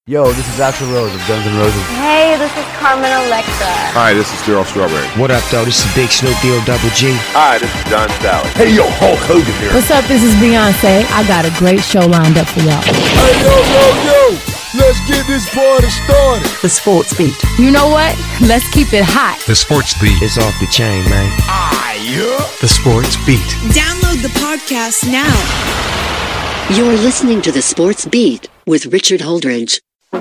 Yo, this is Axl Rose of Guns N' Roses. Hey, this is Carmen Electra. Hi, this is Daryl Strawberry. What up, though? This is Big Snoop Double G. Hi, this is John Sally. Hey, yo, Hulk Hogan here. What's up? This is Beyonce. I got a great show lined up for y'all. Hey, yo. Let's get this party started. The Sports Beat. You know what? Let's keep it hot. The Sports Beat. It's off the chain, man. Yeah. The Sports Beat. Download the podcast now. You're listening to The Sports Beat with Richard Holdridge.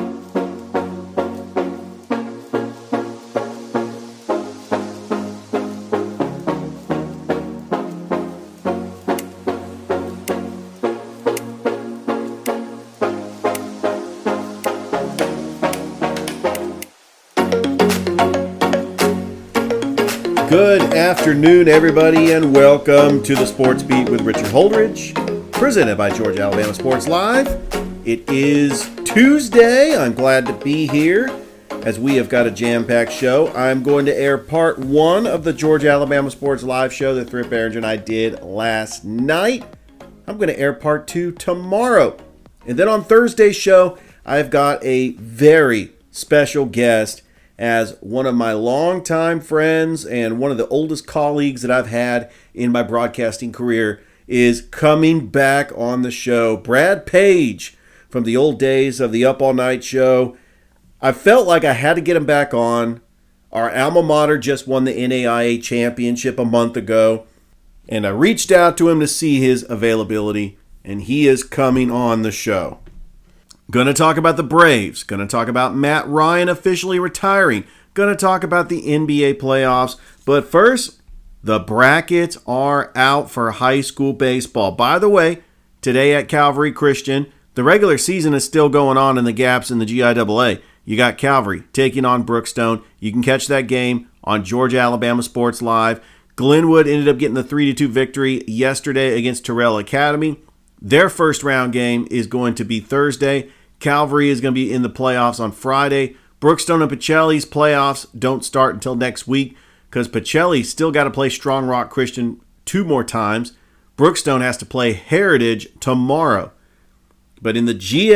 Good afternoon, everybody, and welcome to the Sports Beat with Richard Holdridge, presented by Georgia Alabama Sports Live. It is Tuesday. I'm glad to be here as we have got a jam-packed show. I'm going to air part one of the Georgia Alabama Sports Live show that Thrift Behringer and I did last night. I'm going to air part two tomorrow. And then on Thursday's show, I've got a very special guest as one of my longtime friends and one of the oldest colleagues that I've had in my broadcasting career is coming back on the show. Brad Page from the old days of the Up All Night show. I felt like I had to get him back on. Our alma mater just won the NAIA championship a month ago, and I reached out to him to see his availability, and he is coming on the show. Going to talk about the Braves. Going to talk about Matt Ryan officially retiring. Going to talk about the NBA playoffs. But first, the brackets are out for high school baseball. By the way, today at Calvary Christian, the regular season is still going on in the gaps in the GIAA. You got Calvary taking on Brookstone. You can catch that game on Georgia Alabama Sports Live. Glenwood ended up getting the 3-2 victory yesterday against Terrell Academy. Their first round game is going to be Thursday. Calvary is going to be in the playoffs on Friday. Brookstone and Pacelli's playoffs don't start until next week because Pacelli still got to play Strong Rock Christian 2 more times. Brookstone has to play Heritage tomorrow. But in the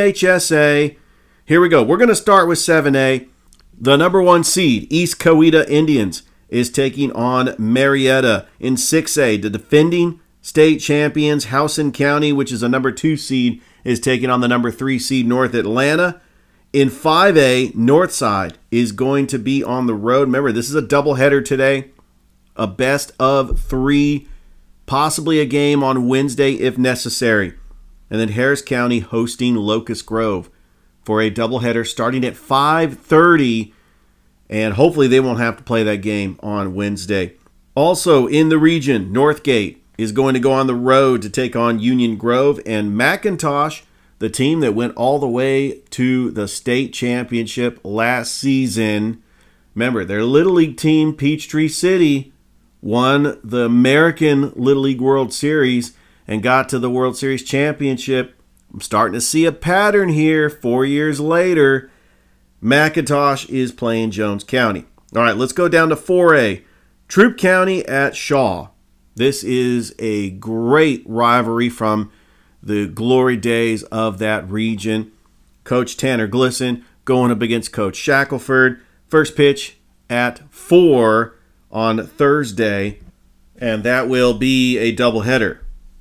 GHSA, here we go. We're going to start with 7A. The number 1 seed, East Coweta Indians, is taking on Marietta. In 6A, the defending state champions, Howson County, which is a number 2 seed, is taking on the number 3 seed North Atlanta. In 5A, Northside is going to be on the road. Remember, this is a doubleheader today. A best of 3, possibly a game on Wednesday if necessary. And then Harris County hosting Locust Grove for a doubleheader starting at 5:30. And hopefully they won't have to play that game on Wednesday. Also in the region, Northgate is going to go on the road to take on Union Grove, and McIntosh, the team that went all the way to the state championship last season. Remember, their Little League team, Peachtree City, won the American Little League World Series and got to the World Series championship. I'm starting to see a pattern here 4 years later. McIntosh is playing Jones County. All right, let's go down to 4A. Troup County at Shaw. This is a great rivalry from the glory days of that region. Coach Tanner Glisson going up against Coach Shackelford. First pitch at 4 on Thursday, and that will be a doubleheader.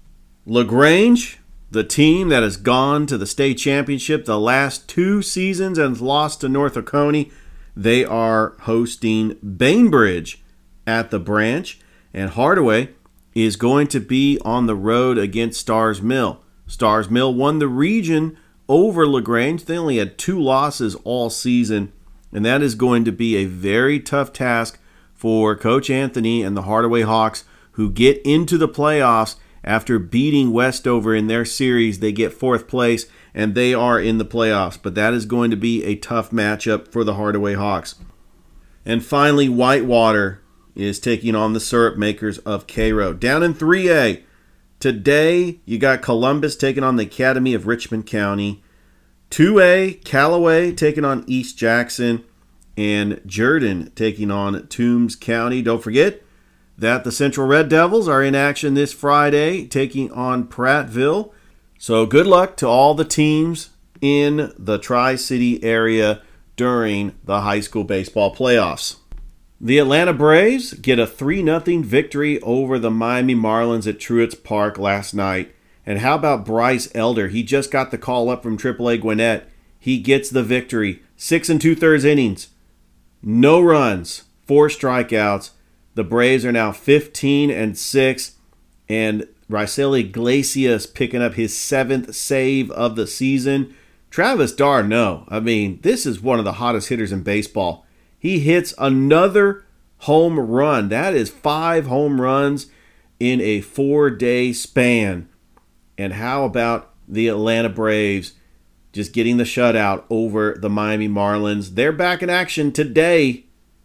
LaGrange, the team that has gone to the state championship the last 2 seasons and lost to North Oconee, they are hosting Bainbridge at the Branch, and Hardaway is going to be on the road against Stars Mill. Stars Mill won the region over LaGrange. They only had 2 losses all season, and that is going to be a very tough task for Coach Anthony and the Hardaway Hawks, who get into the playoffs after beating Westover in their series. They get 4th place, and they are in the playoffs, but that is going to be a tough matchup for the Hardaway Hawks. And finally, Whitewater is taking on the Syrup Makers of Cairo. Down in 3A, today you got Columbus taking on the Academy of Richmond County. 2A, Callaway taking on East Jackson. And Jordan taking on Toombs County. Don't forget that the Central Red Devils are in action this Friday taking on Prattville. So good luck to all the teams in the Tri-City area during the high school baseball playoffs. The Atlanta Braves get a 3-0 victory over the Miami Marlins at Truist Park last night. And how about Bryce Elder? He just got the call up from AAA Gwinnett. He gets the victory. 6 2/3 innings. No runs. 4 strikeouts. The Braves are now 15-6. And Raisel Iglesias picking up his 7th save of the season. Travis d'Arnaud, I mean, this is one of the hottest hitters in baseball. He hits another home run. That is 5 home runs in a 4-day span. And how about the Atlanta Braves just getting the shutout over the Miami Marlins? They're back in action today,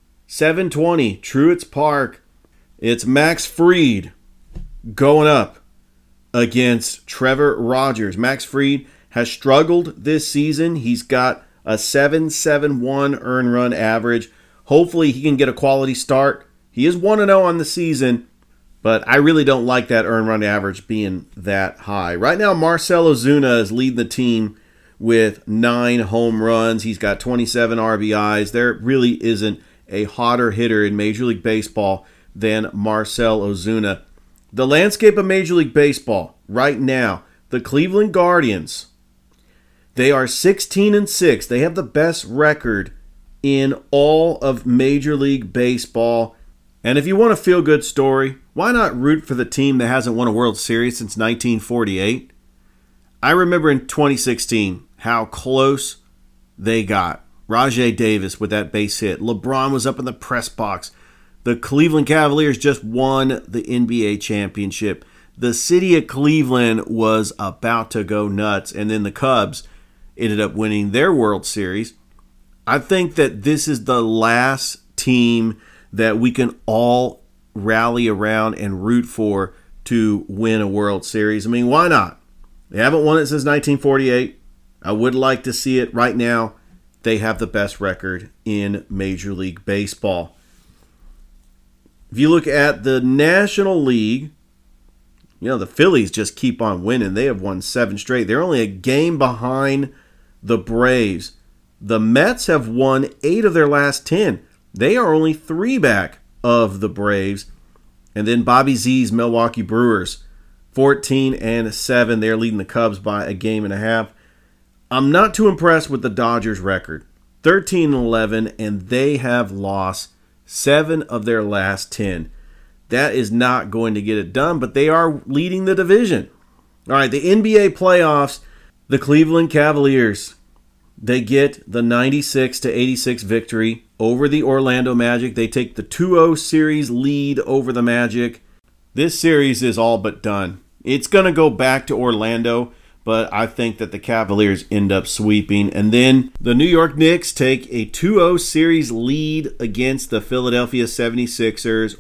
7:20, Truist Park. It's Max Fried going up against Trevor Rogers. Max Fried has struggled this season. He's got a 7.71 earned run average. Hopefully he can get a quality start. He is 1-0 on the season, but I really don't like that earned run average being that high. Right now, Marcell Ozuna is leading the team with 9 home runs. He's got 27 RBIs. There really isn't a hotter hitter in Major League Baseball than Marcell Ozuna. The landscape of Major League Baseball right now, the Cleveland Guardians, they are 16-6. They have the best record in all of Major League Baseball. And if you want a feel-good story, why not root for the team that hasn't won a World Series since 1948? I remember in 2016 how close they got. Rajai Davis with that base hit. LeBron was up in the press box. The Cleveland Cavaliers just won the NBA championship. The city of Cleveland was about to go nuts. And then the Cubs ended up winning their World Series. I think that this is the last team that we can all rally around and root for to win a World Series. I mean, why not? They haven't won it since 1948. I would like to see it right now. They have the best record in Major League Baseball. If you look at the National League, you know, the Phillies just keep on winning. They have won 7 straight. They're only a game behind the Braves. The Mets have won 8 of their last 10. They are only 3 back of the Braves. And then Bobby Z's Milwaukee Brewers, 14-7. They're leading the Cubs by a game and a half. I'm not too impressed with the Dodgers record, 13-11, and they have lost 7 of their last 10. That is not going to get it done, but they are leading the division. All right, the NBA playoffs, the Cleveland Cavaliers, they get the 96-86 victory over the Orlando Magic. They take the 2-0 series lead over the Magic. This series is all but done. It's going to go back to Orlando, but I think that the Cavaliers end up sweeping. And then the New York Knicks take a 2-0 series lead against the Philadelphia 76ers,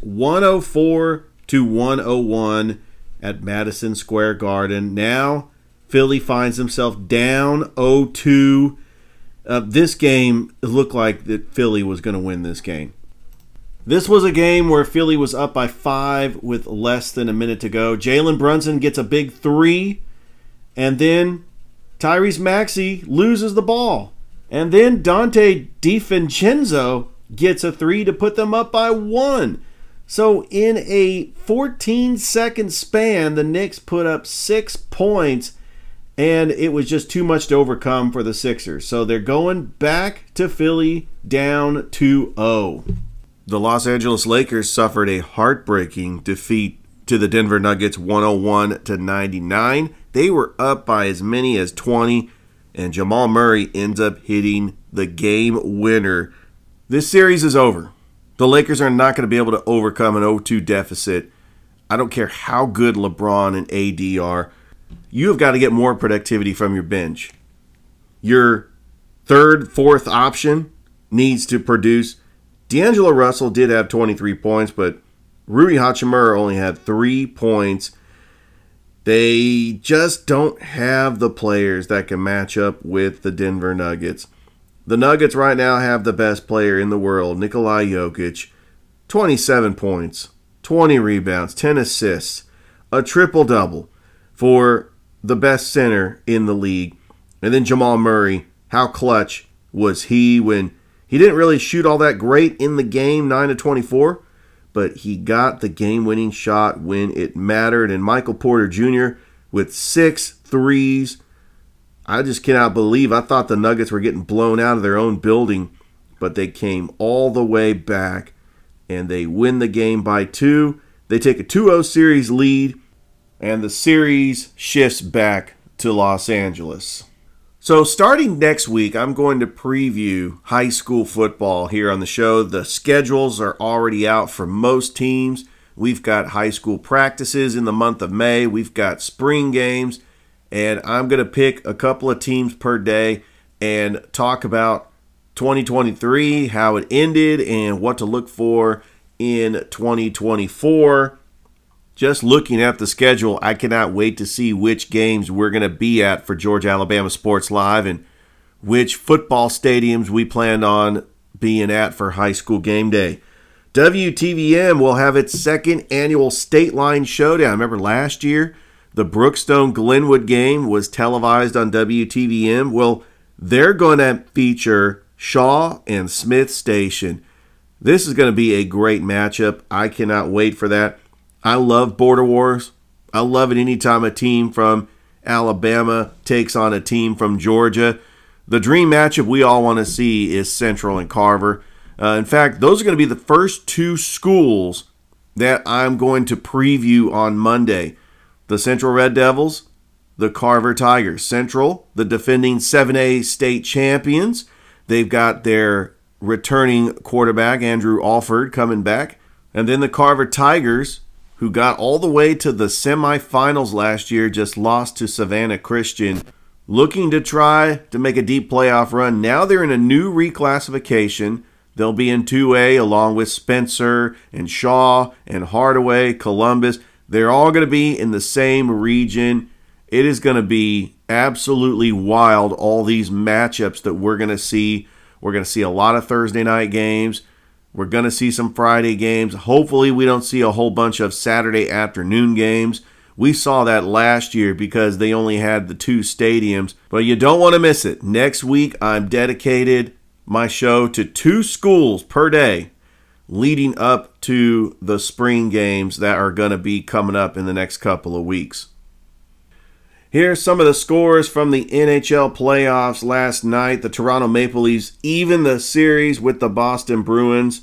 104-101 at Madison Square Garden. Now Philly finds himself down 0-2. This game looked like that Philly was going to win this game. This was a game where Philly was up by 5 with less than a minute to go. Jalen Brunson gets a big 3, and then Tyrese Maxey loses the ball. And then Dante DiVincenzo gets a 3 to put them up by 1. So in a 14-second span, the Knicks put up 6 points, and it was just too much to overcome for the Sixers. So they're going back to Philly down 2-0. The Los Angeles Lakers suffered a heartbreaking defeat to the Denver Nuggets, 101-99. They were up by as many as 20, and Jamal Murray ends up hitting the game winner. This series is over. The Lakers are not going to be able to overcome an 0-2 deficit. I don't care how good LeBron and AD are. You have got to get more productivity from your bench. Your third, fourth option needs to produce. D'Angelo Russell did have 23 points, but Rui Hachimura only had 3 points. They just don't have the players that can match up with the Denver Nuggets. The Nuggets right now have the best player in the world, Nikola Jokic. 27 points, 20 rebounds, 10 assists, a triple-double for the best center in the league. And then Jamal Murray, how clutch was he when he didn't really shoot all that great in the game, 9-24, but he got the game-winning shot when it mattered. And Michael Porter Jr. with 6 threes. I just cannot believe. I thought the Nuggets were getting blown out of their own building, but they came all the way back, and they win the game by 2. They take a 2-0 series lead, and the series shifts back to Los Angeles. So starting next week, I'm going to preview high school football here on the show. The schedules are already out for most teams. We've got high school practices in the month of May. We've got spring games. And I'm going to pick a couple of teams per day and talk about 2023, how it ended, and what to look for in 2024. Just looking at the schedule, I cannot wait to see which games we're going to be at for Georgia Alabama Sports Live and which football stadiums we plan on being at for high school game day. WTVM will have its second annual State Line Showdown. Remember last year, the Brookstone-Glenwood game was televised on WTVM. Well, they're going to feature Shaw and Smith Station. This is going to be a great matchup. I cannot wait for that. I love Border Wars. I love it anytime a team from Alabama takes on a team from Georgia. The dream matchup we all want to see is Central and Carver. In fact, those are going to be the first 2 schools that I'm going to preview on Monday. The Central Red Devils, the Carver Tigers. Central, the defending 7A state champions. They've got their returning quarterback, Andrew Alford, coming back. And then the Carver Tigers, who got all the way to the semifinals last year, just lost to Savannah Christian, looking to try to make a deep playoff run. Now they're in a new reclassification. They'll be in 2A along with Spencer and Shaw and Hardaway, Columbus. They're all going to be in the same region. It is going to be absolutely wild, all these matchups that we're going to see. We're going to see a lot of Thursday night games. We're going to see some Friday games. Hopefully we don't see a whole bunch of Saturday afternoon games. We saw that last year because they only had the 2 stadiums. But you don't want to miss it. Next week I'm dedicated my show to 2 schools per day leading up to the spring games that are going to be coming up in the next couple of weeks. Here's some of the scores from the NHL playoffs last night. The Toronto Maple Leafs even the series with the Boston Bruins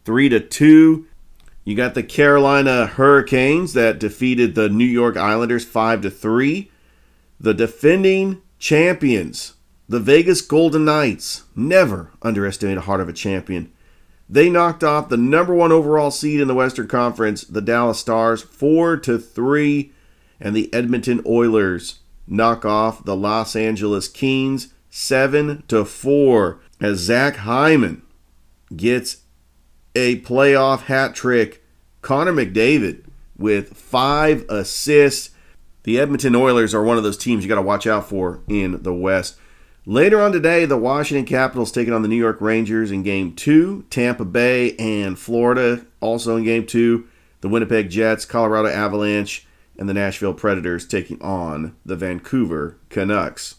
3-2. You got the Carolina Hurricanes that defeated the New York Islanders 5-3. The defending champions, the Vegas Golden Knights, never underestimate a heart of a champion. They knocked off the number 1 overall seed in the Western Conference, the Dallas Stars, 4-3. And the Edmonton Oilers knock off the Los Angeles Kings 7-4 as Zach Hyman gets a playoff hat trick. Connor McDavid with 5 assists. The Edmonton Oilers are one of those teams you got to watch out for in the West. Later on today, the Washington Capitals taking on the New York Rangers in Game 2. Tampa Bay and Florida also in Game 2. The Winnipeg Jets, Colorado Avalanche, and the Nashville Predators taking on the Vancouver Canucks.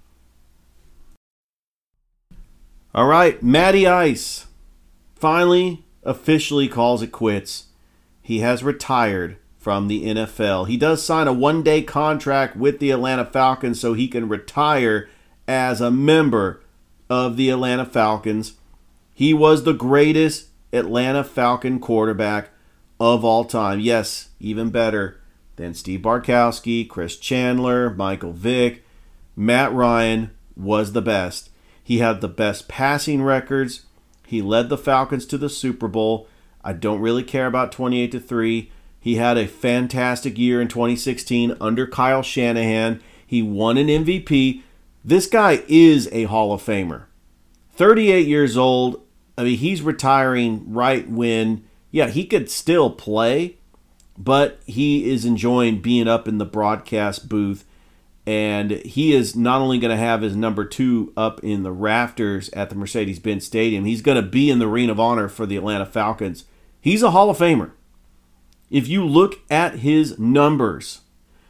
All right, Matty Ice finally officially calls it quits. He has retired from the NFL. He does sign a 1-day contract with the Atlanta Falcons so he can retire as a member of the Atlanta Falcons. He was the greatest Atlanta Falcon quarterback of all time. Yes, even better than Steve Bartkowski, Chris Chandler, Michael Vick. Matt Ryan was the best. He had the best passing records. He led the Falcons to the Super Bowl. I don't really care about 28-3. He had a fantastic year in 2016 under Kyle Shanahan. He won an MVP. This guy is a Hall of Famer. 38 years old. I mean, he's retiring right when, yeah, he could still play, but he is enjoying being up in the broadcast booth. And he is not only going to have his number 2 up in the rafters at the Mercedes-Benz Stadium, he's going to be in the Ring of Honor for the Atlanta Falcons. He's a Hall of Famer. If you look at his numbers,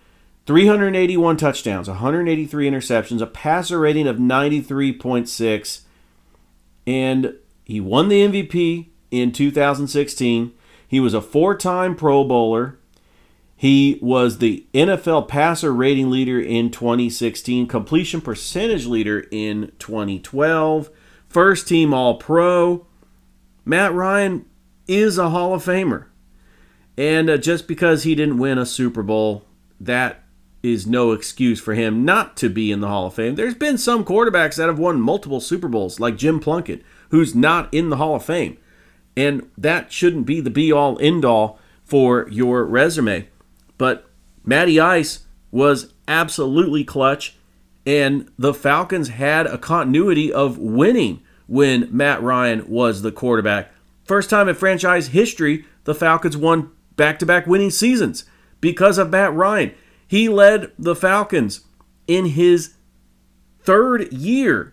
381 touchdowns, 183 interceptions, a passer rating of 93.6, and he won the MVP in 2016. He was a 4-time Pro Bowler. He was the NFL passer rating leader in 2016, completion percentage leader in 2012, first team All-Pro. Matt Ryan is a Hall of Famer. And just because he didn't win a Super Bowl, that is no excuse for him not to be in the Hall of Fame. There's been some quarterbacks that have won multiple Super Bowls, like Jim Plunkett, who's not in the Hall of Fame. And that shouldn't be the be-all, end-all for your resume. But Matty Ice was absolutely clutch, and the Falcons had a continuity of winning when Matt Ryan was the quarterback. First time in franchise history, the Falcons won back-to-back winning seasons because of Matt Ryan. He led the Falcons in his third year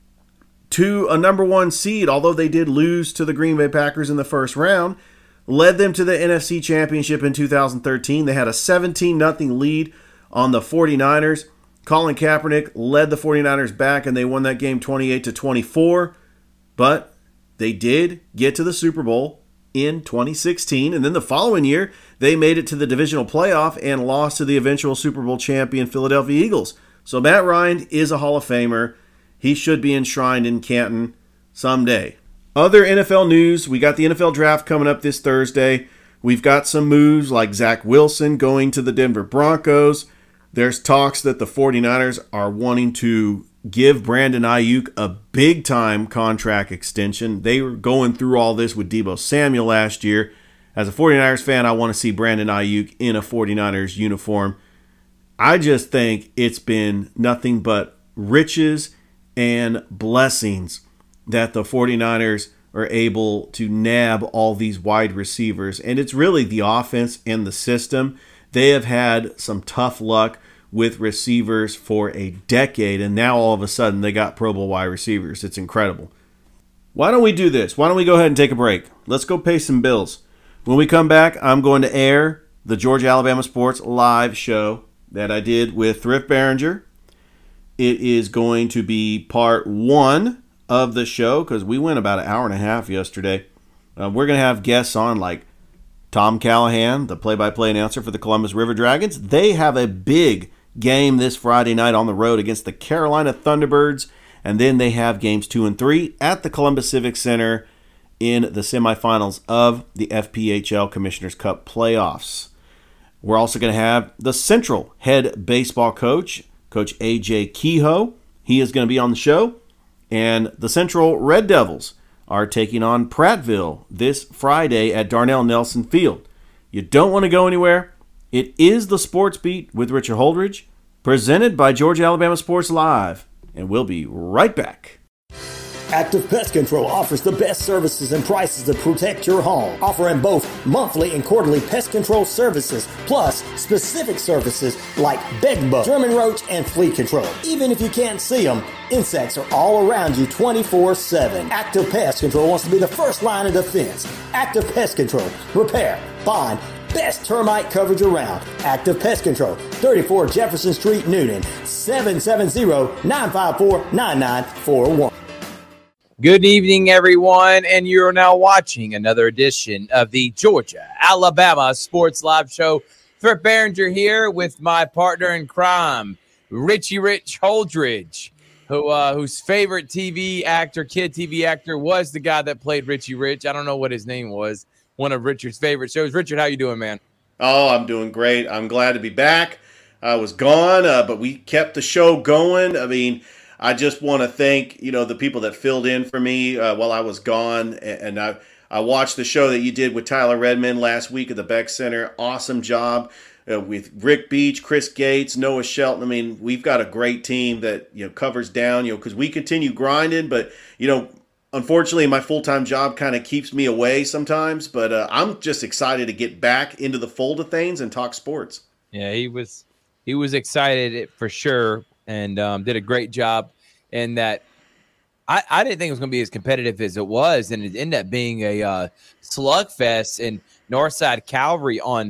to a number 1 seed, although they did lose to the Green Bay Packers in the first round. Led them to the NFC Championship in 2013. They had a 17-0 lead on the 49ers. Colin Kaepernick led the 49ers back, and they won that game 28-24. But they did get to the Super Bowl in 2016, and then the following year, they made it to the divisional playoff and lost to the eventual Super Bowl champion Philadelphia Eagles. So Matt Ryan is a Hall of Famer. He should be enshrined in Canton someday. Other NFL news, we got the NFL draft coming up this Thursday. We've got some moves like Zach Wilson going to the Denver Broncos. There's talks that the 49ers are wanting to give Brandon Ayuk a big-time contract extension. They were going through all this with Deebo Samuel last year. As a 49ers fan, I want to see Brandon Ayuk in a 49ers uniform. I just think it's been nothing but riches and blessings that the 49ers are able to nab all these wide receivers. And it's really the offense and the system. They have had some tough luck with receivers for a decade, and now all of a sudden they got Pro Bowl wide receivers. It's incredible. Why don't we do this? Why don't we go ahead and take a break? Let's go pay some bills. When we come back, I'm going to air the Georgia Alabama Sports live show that I did with Thrift Behringer. It is going to be part 1 of the show because we went about an hour and a half yesterday. We're going to have guests on like Tom Callahan, the play-by-play announcer for the Columbus River Dragons. They have a big game this Friday night on the road against the Carolina Thunderbirds, and then they have games 2 and 3 at the Columbus Civic Center in the semifinals of the FPHL Commissioner's Cup playoffs. We're also going to have the Central head baseball coach, Coach A.J. Kehoe. He is going to be on the show, and the Central Red Devils are taking on Prattville this Friday at Darnell Nelson Field. You don't want to go anywhere. It is the Sports Beat with Richard Holdridge, presented by Georgia Alabama Sports Live, and we'll be right back. Active Pest Control offers the best services and prices to protect your home, offering both monthly and quarterly pest control services, plus specific services like bedbug, German roach, and flea control. Even if you can't see them, insects are all around you 24/7. Active Pest Control wants to be the first line of defense. Active Pest Control. Repair, bind, best termite coverage around. Active Pest Control. 34 Jefferson Street, Noonan. 770-954-9941. Good evening, everyone, and you're now watching another edition of the Georgia Alabama Sports Live Show. Thrift Behringer here with my partner in crime, Richie Rich Holdridge, whose favorite TV actor, kid TV actor, was the guy that played Richie Rich. I don't know what his name was. One of Richard's favorite shows. Richard, how you doing, man? Oh, I'm doing great. I'm glad to be back. I was gone, but we kept the show going. I mean, I just want to thank, the people that filled in for me while I was gone. And I watched the show that you did with Tyler Redmond last week at the Beck Center. Awesome job with Rick Beach, Chris Gates, Noah Shelton. I mean, we've got a great team that, covers down, because we continue grinding. But, unfortunately, my full-time job kind of keeps me away sometimes. But I'm just excited to get back into the fold of things and talk sports. Yeah, he was excited for sure. And did a great job in that. I didn't think it was going to be as competitive as it was, and it ended up being a slugfest. And Northside Calvary on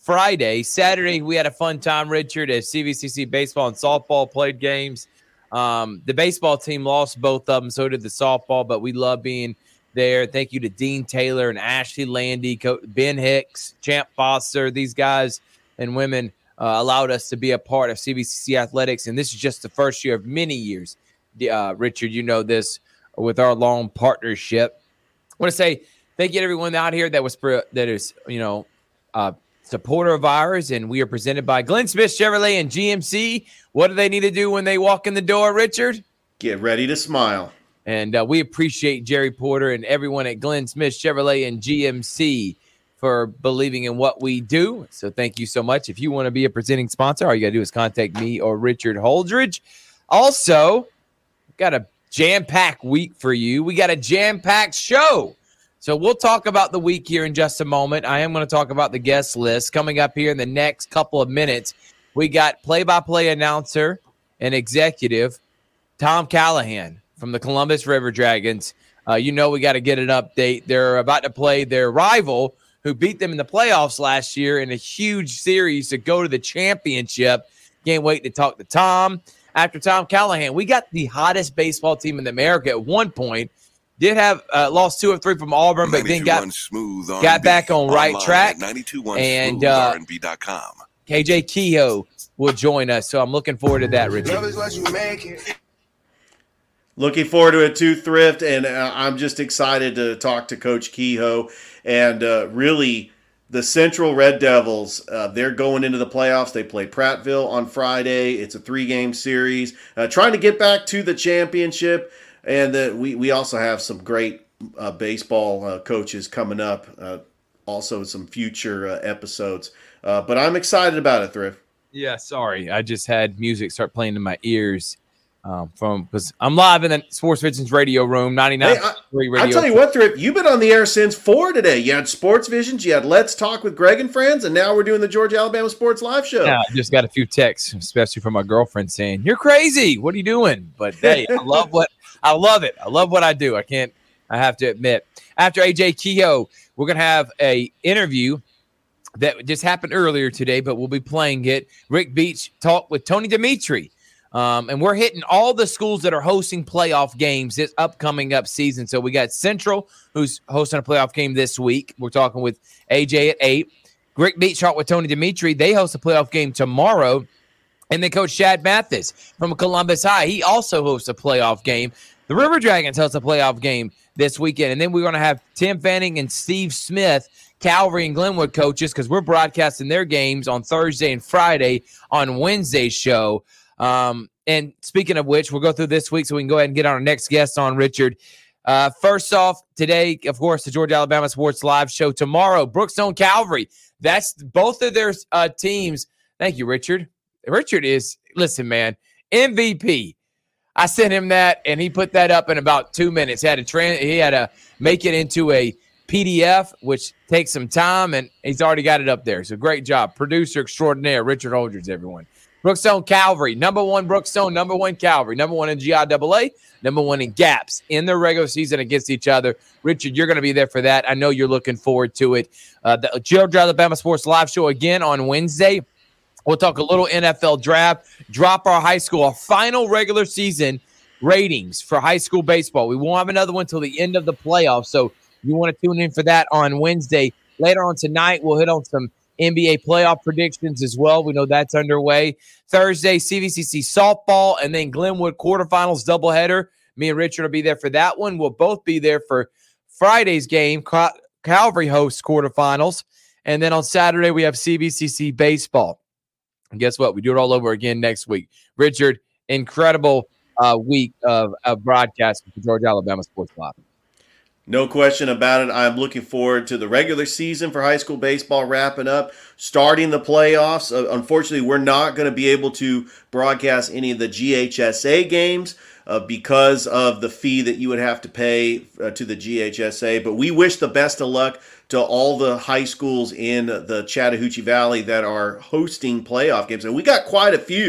Friday. Saturday, we had a fun time, Richard, as CVCC baseball and softball played games. The baseball team lost both of them, so did the softball, but we love being there. Thank you to Dean Taylor and Ashley Landy, Ben Hicks, Champ Foster. These guys and women allowed us to be a part of CVCC athletics, and this is just the first year of many years. Richard, you know this, with our long partnership. I want to say thank you to everyone out here that is supporter of ours, and we are presented by Glenn Smith Chevrolet and GMC. What do they need to do when they walk in the door, Richard? Get ready to smile. And we appreciate Jerry Porter and everyone at Glenn Smith Chevrolet and GMC for believing in what we do. So thank you so much. If you want to be a presenting sponsor, all you got to do is contact me or Richard Holdridge. Also, got a jam-packed week for you. We got a jam-packed show. So we'll talk about the week here in just a moment. I am going to talk about the guest list coming up here in the next couple of minutes. We got play-by-play announcer and executive Tom Callahan from the Columbus River Dragons. We got to get an update. They're about to play their rival who beat them in the playoffs last year in a huge series to go to the championship. Can't wait to talk to Tom. After Tom Callahan, we got the hottest baseball team in America at one point. Did have lost 2 of 3 from Auburn, but then got back on right track. And KJ Kehoe will join us, so I'm looking forward to that, Richard. Looking forward to it too, Thrift, and I'm just excited to talk to Coach Kehoe. And really, the Central Red Devils, they're going into the playoffs. They play Prattville on Friday. It's a 3-game series, trying to get back to the championship. And we also have some great baseball coaches coming up, also some future episodes. But I'm excited about it, Thrift. Yeah, sorry. I just had music start playing in my ears because I'm live in the Sports Vision's radio room, 99.3 radio. I tell you what, Thrift, you've been on the air since 4 today. You had Sports Visions, you had Let's Talk with Greg and Friends, and now we're doing the Georgia Alabama Sports Live Show. Yeah, I just got a few texts, especially from my girlfriend saying, "You're crazy. What are you doing?" But hey, I love it. I love what I do. I have to admit. After AJ Kehoe, we're going to have a interview that just happened earlier today, but we'll be playing it. Rick Beach talked with Tony Dimitri. And we're hitting all the schools that are hosting playoff games this upcoming season. So we got Central, who's hosting a playoff game this week. We're talking with AJ at 8. Rick Beach talked with Tony Dimitri. They host a playoff game tomorrow. And then Coach Chad Mathis from Columbus High, he also hosts a playoff game. The River Dragons host a playoff game this weekend. And then we're going to have Tim Fanning and Steve Smith, Calvary and Glenwood coaches, because we're broadcasting their games on Thursday and Friday on Wednesday's show. And speaking of which, we'll go through this week so we can go ahead and get our next guest on, Richard. First off, today, of course, the Georgia Alabama Sports Live Show. Tomorrow, Brookstone Calvary. That's both of their teams. Thank you, Richard. Richard is, listen, man, MVP. I sent him that, and he put that up in about 2 minutes. He had to make it into a PDF, which takes some time, and he's already got it up there. So great job. Producer extraordinaire, Richard Holdridge, everyone. Brookstone Calvary, number 1 Brookstone, number 1 Calvary, number 1 in GIAA, number 1 in GAPS in their regular season against each other. Richard, you're going to be there for that. I know you're looking forward to it. The Georgia Alabama Sports Live Show again on Wednesday. We'll talk a little NFL draft, drop our final regular season ratings for high school baseball. We won't have another one until the end of the playoffs, so you want to tune in for that on Wednesday. Later on tonight, we'll hit on some NBA playoff predictions as well. We know that's underway. Thursday, CVCC softball, and then Glenwood quarterfinals doubleheader. Me and Richard will be there for that one. We'll both be there for Friday's game, Calvary hosts quarterfinals. And then on Saturday, we have CVCC baseball. And guess what? We do it all over again next week. Richard, incredible week of broadcasting for Georgia Alabama Sports Live. No question about it. I'm looking forward to the regular season for high school baseball wrapping up, starting the playoffs. Unfortunately, we're not going to be able to broadcast any of the GHSA games because of the fee that you would have to pay to the GHSA. But we wish the best of luck to all the high schools in the Chattahoochee Valley that are hosting playoff games. And we got quite a few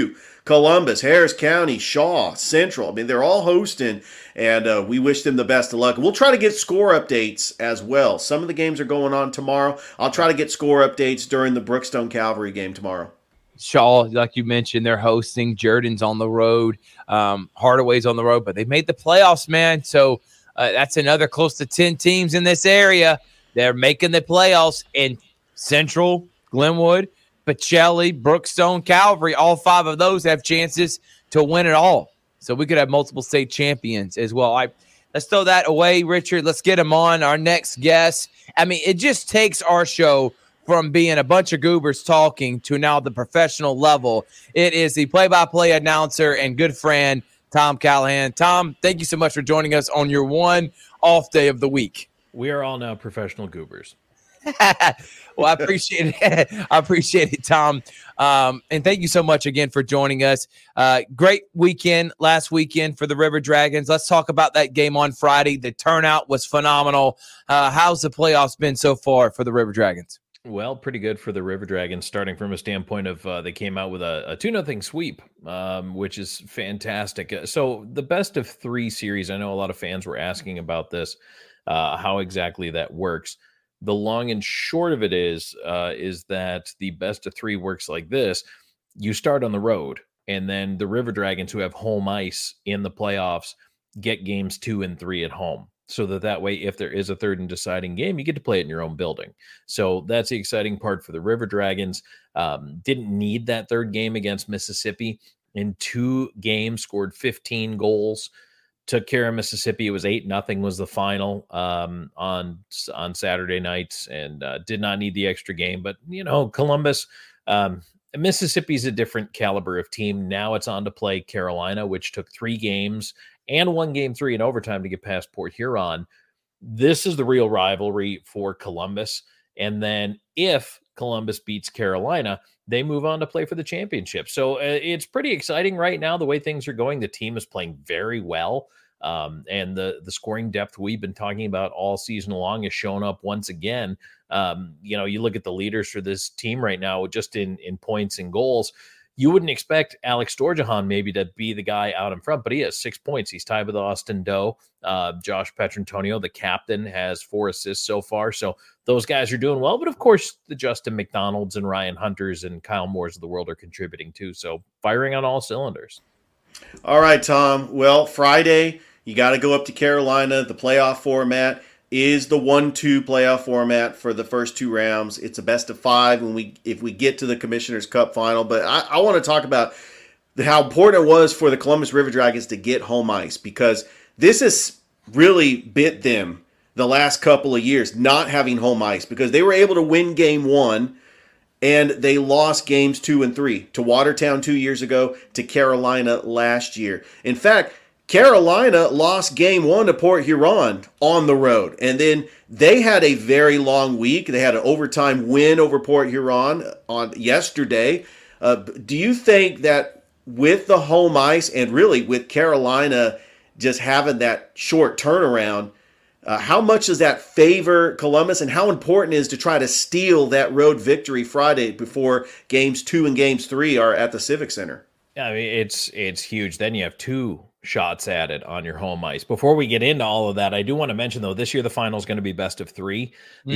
Columbus, Harris County, Shaw, Central. I mean, they're all hosting, and we wish them the best of luck. We'll try to get score updates as well. Some of the games are going on tomorrow. I'll try to get score updates during the Brookstone Cavalry game tomorrow. Shaw, like you mentioned, they're hosting. Jordan's on the road. Hardaway's on the road, but they made the playoffs, man. So that's another close to 10 teams in this area. They're making the playoffs in Central, Glenwood, Pacelli, Brookstone, Calvary. All 5 of those have chances to win it all. So we could have multiple state champions as well. Let's throw that away, Richard. Let's get him on, our next guest. I mean, it just takes our show from being a bunch of goobers talking to now the professional level. It is the play-by-play announcer and good friend, Tom Callahan. Tom, thank you so much for joining us on your one off day of the week. We are all now professional goobers. Well, I appreciate it. I appreciate it, Tom. And thank you so much again for joining us. Great weekend last weekend for the River Dragons. Let's talk about that game on Friday. The turnout was phenomenal. How's the playoffs been so far for the River Dragons? Well, pretty good for the River Dragons, starting from a standpoint of they came out with a 2-0 sweep, which is fantastic. So the best of 3 series, I know a lot of fans were asking about this, how exactly that works. The long and short of it is that the best of 3 works like this. You start on the road, and then the River Dragons, who have home ice in the playoffs, get games 2 and 3 at home. So that way, if there is a third and deciding game, you get to play it in your own building. So that's the exciting part for the River Dragons. Didn't need that third game against Mississippi. In 2 games, scored 15 goals. Took care of Mississippi. It was 8-0 was the final on Saturday nights, and did not need the extra game. But, Columbus, Mississippi's a different caliber of team. Now it's on to play Carolina, which took 3 games and won game 3 in overtime to get past Port Huron. This is the real rivalry for Columbus. And then if Columbus beats Carolina, they move on to play for the championship. So it's pretty exciting right now, the way things are going. The team is playing very well. And the scoring depth we've been talking about all season long has shown up once again. You look at the leaders for this team right now, just in points and goals. You wouldn't expect Alex Storjahan maybe to be the guy out in front, but he has 6 points. He's tied with Austin Doe. Josh Petrantonio, the captain, has 4 assists so far. So those guys are doing well. But, of course, the Justin McDonalds and Ryan Hunters and Kyle Moores of the world are contributing too. So firing on all cylinders. All right, Tom. Well, Friday, you got to go up to Carolina. The playoff format is the 1-2 playoff format for the first 2 rounds. It's a best of 5 if we get to the Commissioner's Cup final. But I want to talk about how important it was for the Columbus River Dragons to get home ice, because this has really bit them the last couple of years, not having home ice, because they were able to win game 1 and they lost games 2 and 3 to Watertown 2 years ago, to Carolina last year. In fact, Carolina lost game 1 to Port Huron on the road, and then they had a very long week. They had an overtime win over Port Huron on yesterday. Do you think that with the home ice, and really with Carolina just having that short turnaround, how much does that favor Columbus, and how important is to try to steal that road victory Friday before games 2 and games 3 are at the Civic Center? I mean, it's huge. Then you have 2 shots added on your home ice. Before we get into all of that, I do want to mention, though, this year the final is going to be best of 3. The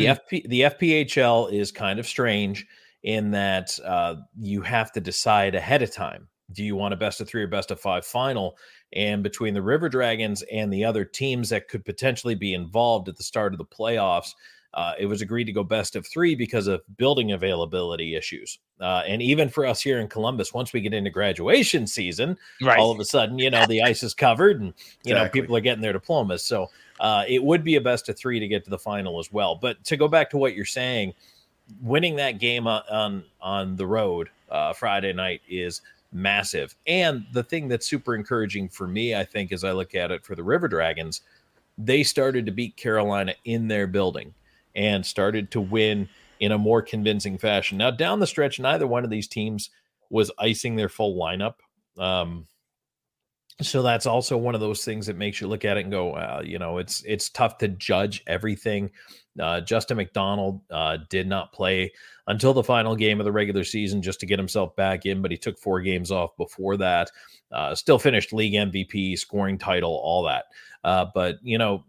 FPHL is kind of strange in that you have to decide ahead of time. Do you want a best of 3 or best of 5 final? And between the River Dragons and the other teams that could potentially be involved at the start of the playoffs, it was agreed to go best of 3 because of building availability issues. And even for us here in Columbus, once we get into graduation season, all of a sudden, the ice is covered and, people are getting their diplomas. So it would be a best of 3 to get to the final as well. But to go back to what you're saying, winning that game on the road Friday night is massive. And the thing that's super encouraging for me, I think, as I look at it for the River Dragons, they started to beat Carolina in their building and started to win in a more convincing fashion. Now, down the stretch, neither one of these teams was icing their full lineup. So that's also one of those things that makes you look at it and go, it's tough to judge everything. Justin McDonald did not play until the final game of the regular season just to get himself back in, but he took 4 games off before that. Still finished league MVP, scoring title, all that. But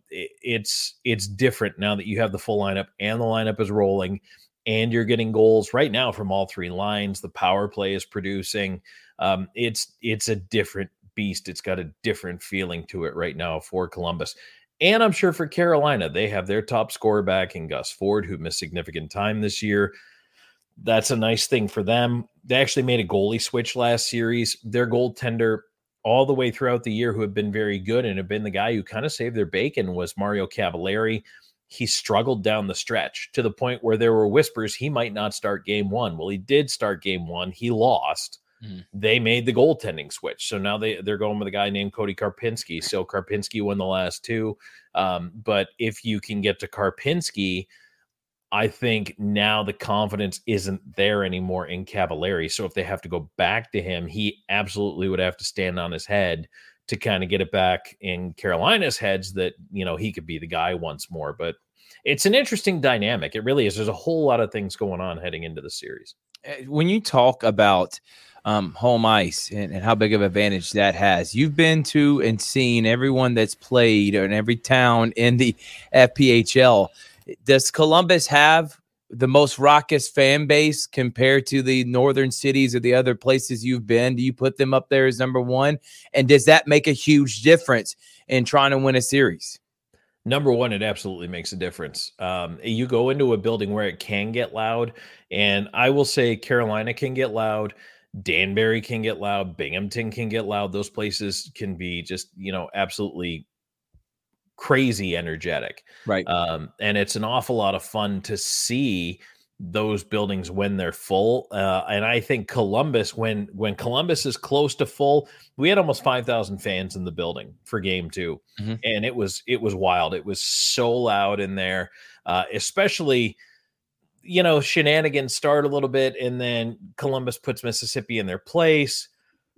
it's different now that you have the full lineup and the lineup is rolling and you're getting goals right now from all 3 lines. The power play is producing. It's a different beast. It's got a different feeling to it right now for Columbus. And I'm sure for Carolina, they have their top scorer back in Gus Ford, who missed significant time this year. That's a nice thing for them. They actually made a goalie switch last series. Their goaltender all the way throughout the year, who have been very good and have been the guy who kind of saved their bacon, was Mario Cavalieri. He struggled down the stretch to the point where there were whispers he might not start game 1. Well, he did start game 1. He lost. They made the goaltending switch. So now they're going with a guy named Cody Karpinski. So Karpinski won the last 2. But if you can get to Karpinski, I think now the confidence isn't there anymore in Cavalieri. So if they have to go back to him, he absolutely would have to stand on his head to kind of get it back in Carolina's heads that, he could be the guy once more. But it's an interesting dynamic. It really is. There's a whole lot of things going on heading into the series. When you talk about home ice and how big of an advantage that has, you've been to and seen everyone that's played in every town in the FPHL. Does Columbus have the most raucous fan base compared to the northern cities or the other places you've been? Do you put them up there as number 1? And does that make a huge difference in trying to win a series? Number 1, it absolutely makes a difference. You go into a building where it can get loud, and I will say Carolina can get loud. Danbury can get loud. Binghamton can get loud. Those places can be just, absolutely crazy energetic. Right. And it's an awful lot of fun to see those buildings when they're full. And I think Columbus, when Columbus is close to full, we had almost 5,000 fans in the building for game 2. And it was wild. It was so loud in there, especially, shenanigans start a little bit and then Columbus puts Mississippi in their place.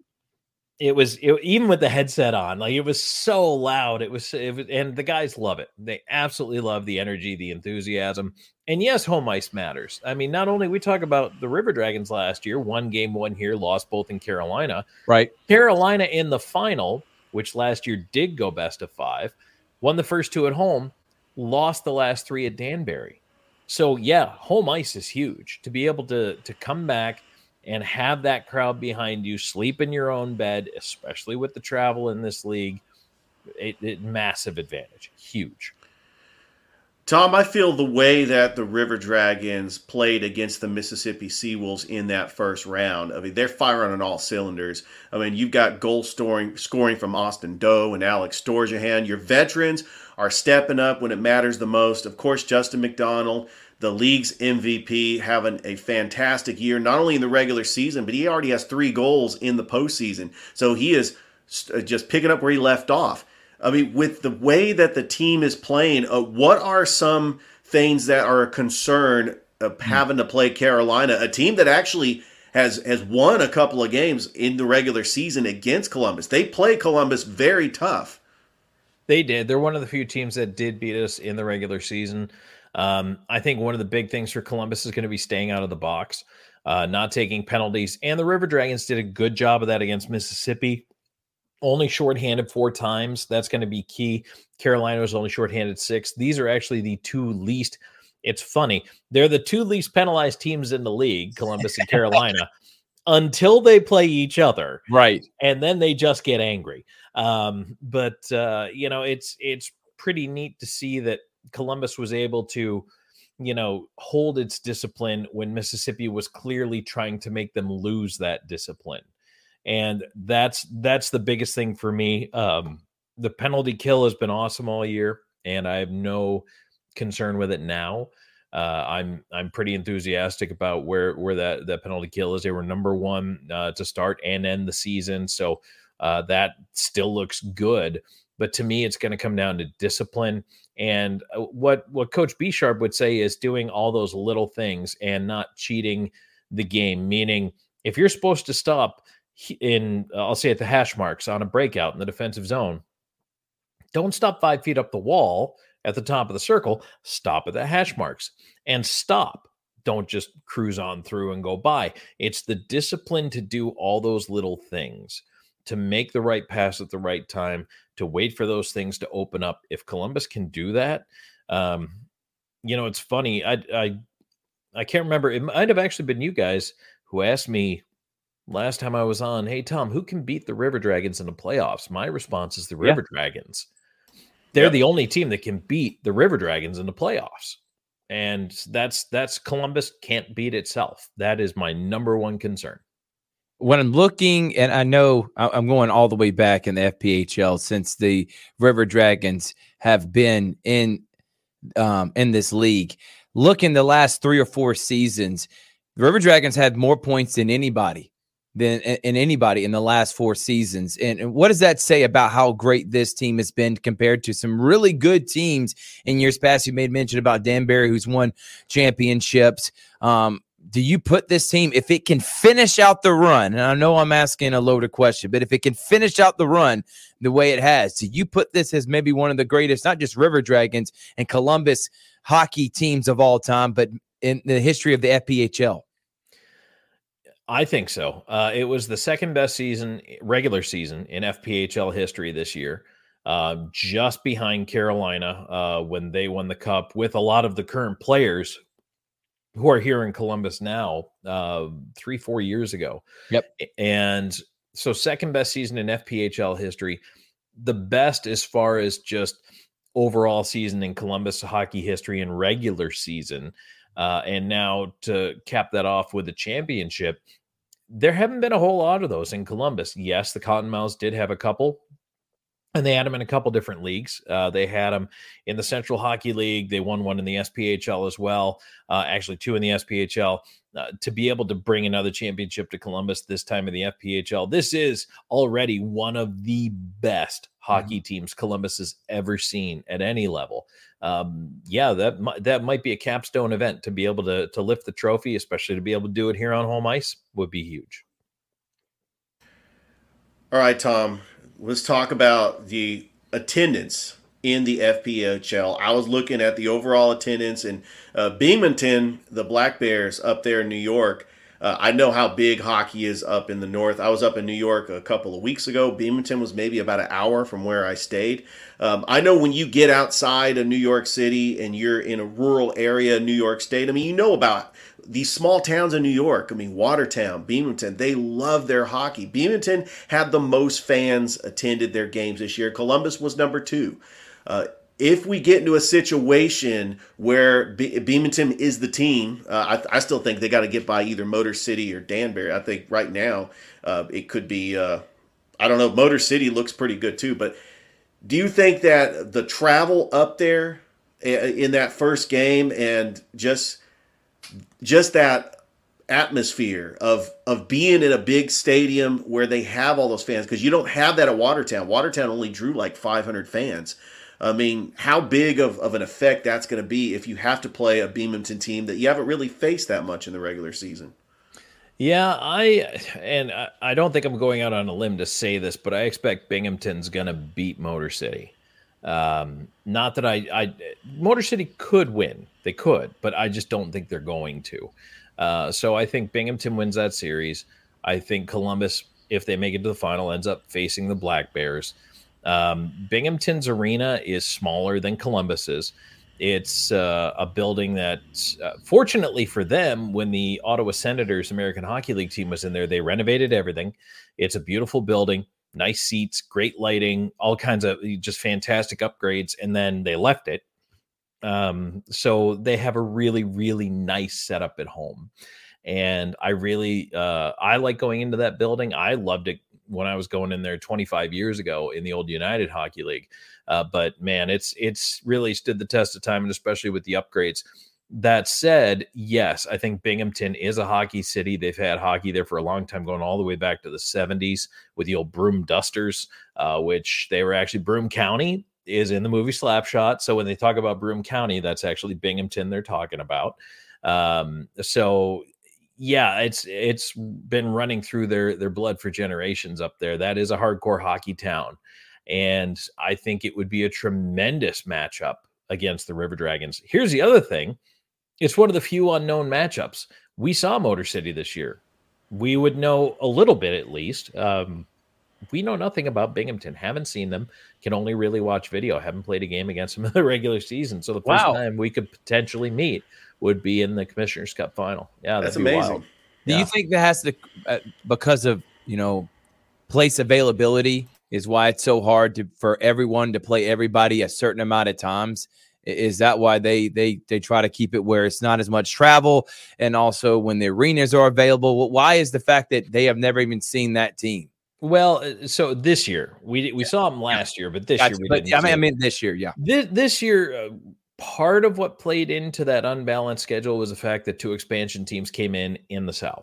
It was even with the headset on, like, it was so loud. It was, and the guys love it. They absolutely love the energy, the enthusiasm. And yes, home ice matters. I mean, not only we talk about the River Dragons last year, won game 1 here, lost both in Carolina. Right. Carolina in the final, which last year did go best of 5, won the first 2 at home, lost the last 3 at Danbury. So yeah, home ice is huge. To be able to come back and have that crowd behind you, sleep in your own bed, especially with the travel in this league, it massive advantage. Huge. Tom, I feel the way that the River Dragons played against the Mississippi Seawolves in that first round, I mean, they're firing on all cylinders. I mean, you've got goal scoring from Austin Doe and Alex Storjahan. Your veterans are stepping up when it matters the most. Of course, Justin McDonald, the league's MVP, having a fantastic year, not only in the regular season, but he already has 3 goals in the postseason. So he is just picking up where he left off. I mean, with the way that the team is playing, what are some things that are a concern of having to play Carolina, a team that actually has won a couple of games in the regular season against Columbus? They play Columbus very tough. They did. They're one of the few teams that did beat us in the regular season. I think one of the big things for Columbus is going to be staying out of the box, not taking penalties. And the River Dragons did a good job of that against Mississippi. Only shorthanded 4 times. That's going to be key. Carolina was only shorthanded 6. These are actually the 2 least. It's funny. They're the 2 least penalized teams in the league, Columbus and Carolina, until they play each other. Right. And then they just get angry. It's pretty neat to see that Columbus was able to, hold its discipline when Mississippi was clearly trying to make them lose that discipline. And that's the biggest thing for me. The penalty kill has been awesome all year, and I have no concern with it now. I'm pretty enthusiastic about where that penalty kill is. They were number 1 to start and end the season, so that still looks good. But to me, it's going to come down to discipline. And what Coach B. Sharp would say is doing all those little things and not cheating the game. Meaning, if you're supposed to stop I'll say at the hash marks on a breakout in the defensive zone, don't stop 5 feet up the wall at the top of the circle. Stop at the hash marks and stop. Don't just cruise on through and go by. It's the discipline to do all those little things, to make the right pass at the right time, to wait for those things to open up. If Columbus can do that, it's funny. I can't remember. It might have actually been you guys who asked me last time I was on, hey, Tom, who can beat the River Dragons in the playoffs? My response is the River Dragons. They're the only team that can beat the River Dragons in the playoffs. And that's Columbus can't beat itself. That is my number one concern. When I'm looking, and I know I'm going all the way back in the FPHL since the River Dragons have been in this league. Look, in the last 3 or 4 seasons, the River Dragons had more points than anybody in the last 4 seasons. And what does that say about how great this team has been compared to some really good teams in years past? You made mention about Danbury, who's won championships. Do you put this team, if it can finish out the run, and I know I'm asking a loaded question, but if it can finish out the run the way it has, do you put this as maybe one of the greatest, not just River Dragons and Columbus hockey teams of all time, but in the history of the FPHL? I think so. It was the second best regular season in FPHL history this year, just behind Carolina when they won the cup, with a lot of the current players who are here in Columbus now 3-4 years ago. Yep. And so second best season in FPHL history, the best as far as just overall season in Columbus hockey history in regular season. And now to cap that off with a championship, there haven't been a whole lot of those in Columbus. Yes, the Cottonmouths did have a couple, and they had them in a couple different leagues. They had them in the Central Hockey League. They won one in the SPHL as well, actually 2 in the SPHL. To be able to bring another championship to Columbus this time in the FPHL, this is already one of the best hockey teams Columbus has ever seen at any level. That might be a capstone event to be able to lift the trophy, especially to be able to do it here on home ice, would be huge. All right, Tom, let's talk about the attendance in the FPHL. I was looking at the overall attendance in Beamonton, the Black Bears up there in New York. I know how big hockey is up in the north. I was up in New York a couple of weeks ago. Beamonton was maybe about an hour from where I stayed. I know when you get outside of New York City and you're in a rural area, New York State, I mean, you know about these small towns in New York. I mean, Watertown, Beamonton, they love their hockey. Beamonton had the most fans attended their games this year. Columbus was number 2. If we get into a situation where Beamonton is the team, I still think they got to get by either Motor City or Danbury. I think right now it could be, I don't know, Motor City looks pretty good too. But do you think that the travel up there in that first game and just that atmosphere of being in a big stadium where they have all those fans, because you don't have that at Watertown. Watertown only drew like 500 fans. I mean, how big of an effect that's going to be if you have to play a Beamonton team that you haven't really faced that much in the regular season? Yeah, I don't think I'm going out on a limb to say this, but I expect Binghamton's going to beat Motor City. Not that Motor City could win. They could, but I just don't think they're going to. So I think Binghamton wins that series. I think Columbus, if they make it to the final, ends up facing the Black Bears. Binghamton's arena is smaller than Columbus's. It's a building that, fortunately for them, when the Ottawa Senators American Hockey League team was in there, they renovated everything. It's a beautiful building, nice seats, great lighting, all kinds of just fantastic upgrades, and then they left it. So they have a really, really nice setup at home. And I really, I like going into that building. I loved it when I was going in there 25 years ago in the old United Hockey League. But man, it's really stood the test of time, and especially with the upgrades. That said, yes, I think Binghamton is a hockey city. They've had hockey there for a long time, going all the way back to the 70s with the old Broome Dusters, which they were actually Broome County is in the movie Slapshot. So when they talk about Broome County, that's actually Binghamton they're talking about. So yeah, it's been running through their blood for generations up there. That is a hardcore hockey town. And I think it would be a tremendous matchup against the River Dragons. Here's the other thing. It's one of the few unknown matchups. We saw Motor City this year. We would know a little bit at least. We know nothing about Binghamton. Haven't seen them. Can only really watch video. Haven't played a game against them in the regular season. So the first time we could potentially meet would be in the Commissioner's Cup final. Yeah, that's amazing. Wild. Do you think that has to, because of, place availability is why it's so hard for everyone to play everybody a certain amount of times? Is that why they try to keep it where it's not as much travel, and also when the arenas are available? Why is the fact that they have never even seen that team? Well, so this year we saw them last year, but this year we didn't. I mean this year, yeah. This year, part of what played into that unbalanced schedule was the fact that 2 expansion teams came in the South.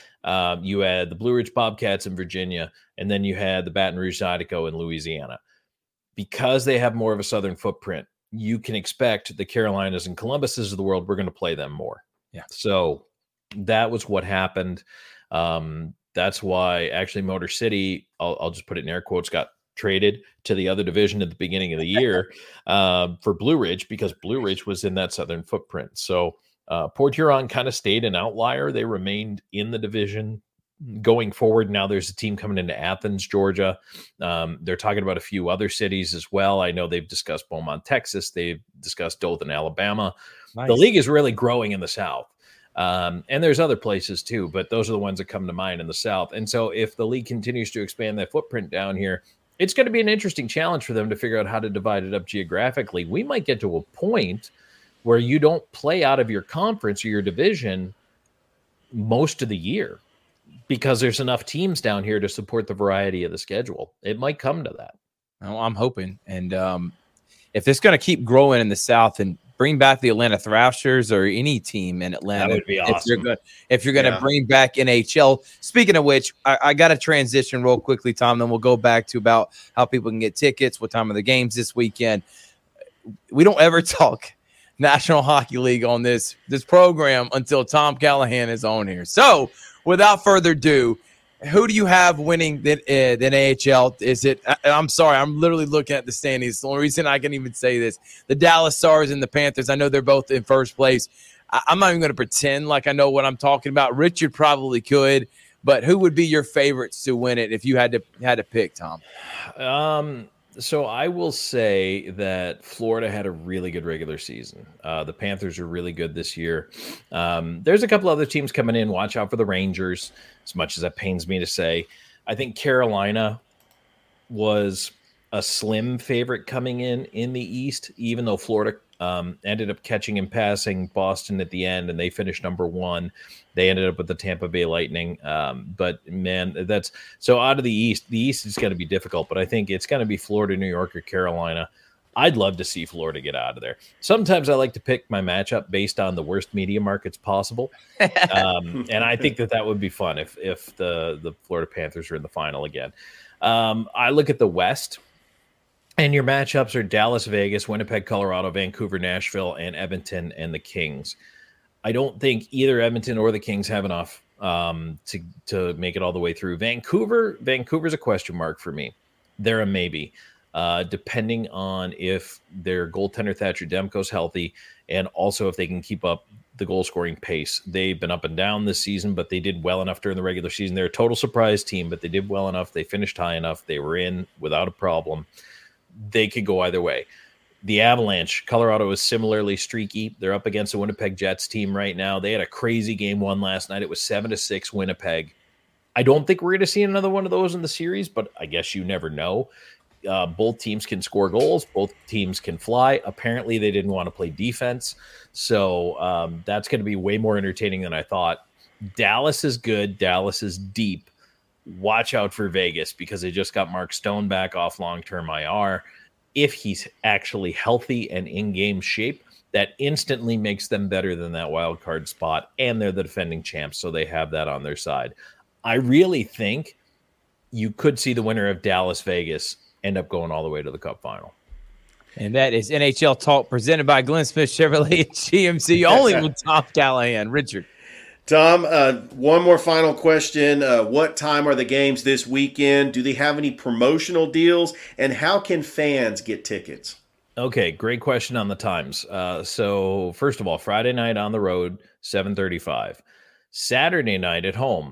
You had the Blue Ridge Bobcats in Virginia, and then you had the Baton Rouge Zydeco in Louisiana. Because they have more of a southern footprint, you can expect the Carolinas and Columbuses of the world, we're going to play them more. Yeah. So that was what happened. That's why actually Motor City, I'll just put it in air quotes, got traded to the other division at the beginning of the year for Blue Ridge, because Blue Ridge was in that southern footprint. So Port Huron kind of stayed an outlier. They remained in the division going forward. Now there's a team coming into Athens, Georgia. They're talking about a few other cities as well. I know they've discussed Beaumont, Texas. They've discussed Dothan, Alabama. Nice. The league is really growing in the South. And there's other places too, but those are the ones that come to mind in the South. And so if the league continues to expand that footprint down here, it's going to be an interesting challenge for them to figure out how to divide it up geographically. We might get to a point where you don't play out of your conference or your division most of the year because there's enough teams down here to support the variety of the schedule. It might come to that. Well, I'm hoping. And if it's going to keep growing in the South and bring back the Atlanta Thrashers or any team in Atlanta, that would be awesome. If you're going to bring back NHL. Speaking of which, I got to transition real quickly, Tom. Then we'll go back to about how people can get tickets, what time are the games this weekend. We don't ever talk National Hockey League on this program until Tom Callahan is on here. So, without further ado, who do you have winning the AHL? Is it? I'm sorry, I'm literally looking at the standings. The only reason I can even say this: the Dallas Stars and the Panthers. I know they're both in first place. I'm not even going to pretend like I know what I'm talking about. Richard probably could, but who would be your favorites to win it if you had to pick, Tom? So I will say that Florida had a really good regular season. The Panthers are really good this year. There's a couple other teams coming in. Watch out for the Rangers, as much as that pains me to say. I think Carolina was a slim favorite coming in the East, even though Florida ended up catching and passing Boston at the end, and they finished number 1. They ended up with the Tampa Bay Lightning. But, man, that's – so out of the East is going to be difficult, but I think it's going to be Florida, New York, or Carolina. I'd love to see Florida get out of there. Sometimes I like to pick my matchup based on the worst media markets possible, and I think that would be fun if the Florida Panthers are in the final again. I look at the West, and your matchups are Dallas, Vegas, Winnipeg, Colorado, Vancouver, Nashville, and Edmonton and the Kings. I don't think either Edmonton or the Kings have enough to make it all the way through. Vancouver's a question mark for me. They're a maybe, depending on if their goaltender Thatcher Demko's healthy, and also if they can keep up the goal scoring pace. They've been up and down this season, but they did well enough during the regular season. They're a total surprise team, but they did well enough. They finished high enough. They were in without a problem. They could go either way. The Avalanche, Colorado is similarly streaky. They're up against the Winnipeg Jets team right now. They had a crazy game 1 last night. It was 7-6 Winnipeg. I don't think we're going to see another one of those in the series, but I guess you never know. Both teams can score goals. Both teams can fly. Apparently, they didn't want to play defense. So that's going to be way more entertaining than I thought. Dallas is good. Dallas is deep. Watch out for Vegas because they just got Mark Stone back off long-term IR. If he's actually healthy and in game shape, that instantly makes them better than that wild card spot, and they're the defending champs, so they have that on their side. I really think you could see the winner of Dallas-Vegas end up going all the way to the Cup final. And that is NHL Talk presented by Glenn Smith Chevrolet and GMC, only with Tom Callahan. Richard. Tom, one more final question. What time are the games this weekend? Do they have any promotional deals? And how can fans get tickets? Okay, great question on the times. So first of all, Friday night on the road, 7:35. Saturday night at home,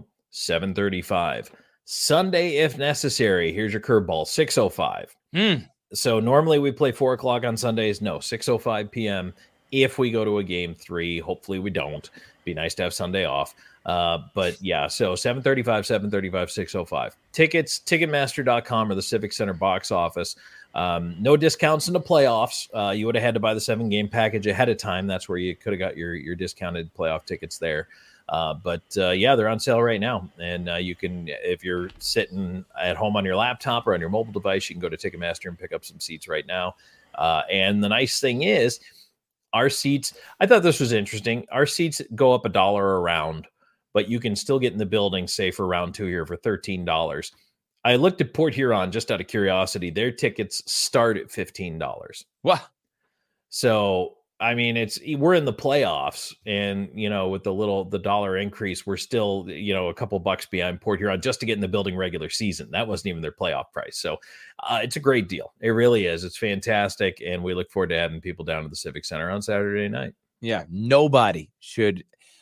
7:35. Sunday, if necessary, here's your curveball, 6:05. So normally we play 4 o'clock on Sundays. No, 6:05 p.m. if we go to a game 3. Hopefully we don't. Be nice to have Sunday off. But yeah, so 7:35, 6:05. Tickets, Ticketmaster.com or the Civic Center box office. No discounts in the playoffs. You would have had to buy the 7-game package ahead of time. That's where you could have got your discounted playoff tickets there. But yeah, they're on sale right now. And you can, if you're sitting at home on your laptop or on your mobile device, you can go to Ticketmaster and pick up some seats right now. And the nice thing is, our seats, I thought this was interesting. Our seats go up $1 a round, but you can still get in the building, say, for round 2 here for $13. I looked at Port Huron just out of curiosity. Their tickets start at $15. Wow. So, I mean, we're in the playoffs, and with the dollar increase, we're still a couple bucks behind Port Huron just to get in the building regular season. That wasn't even their playoff price. So it's a great deal. It really is. It's fantastic, and we look forward to having people down to the Civic Center on Saturday night. Yeah, nobody should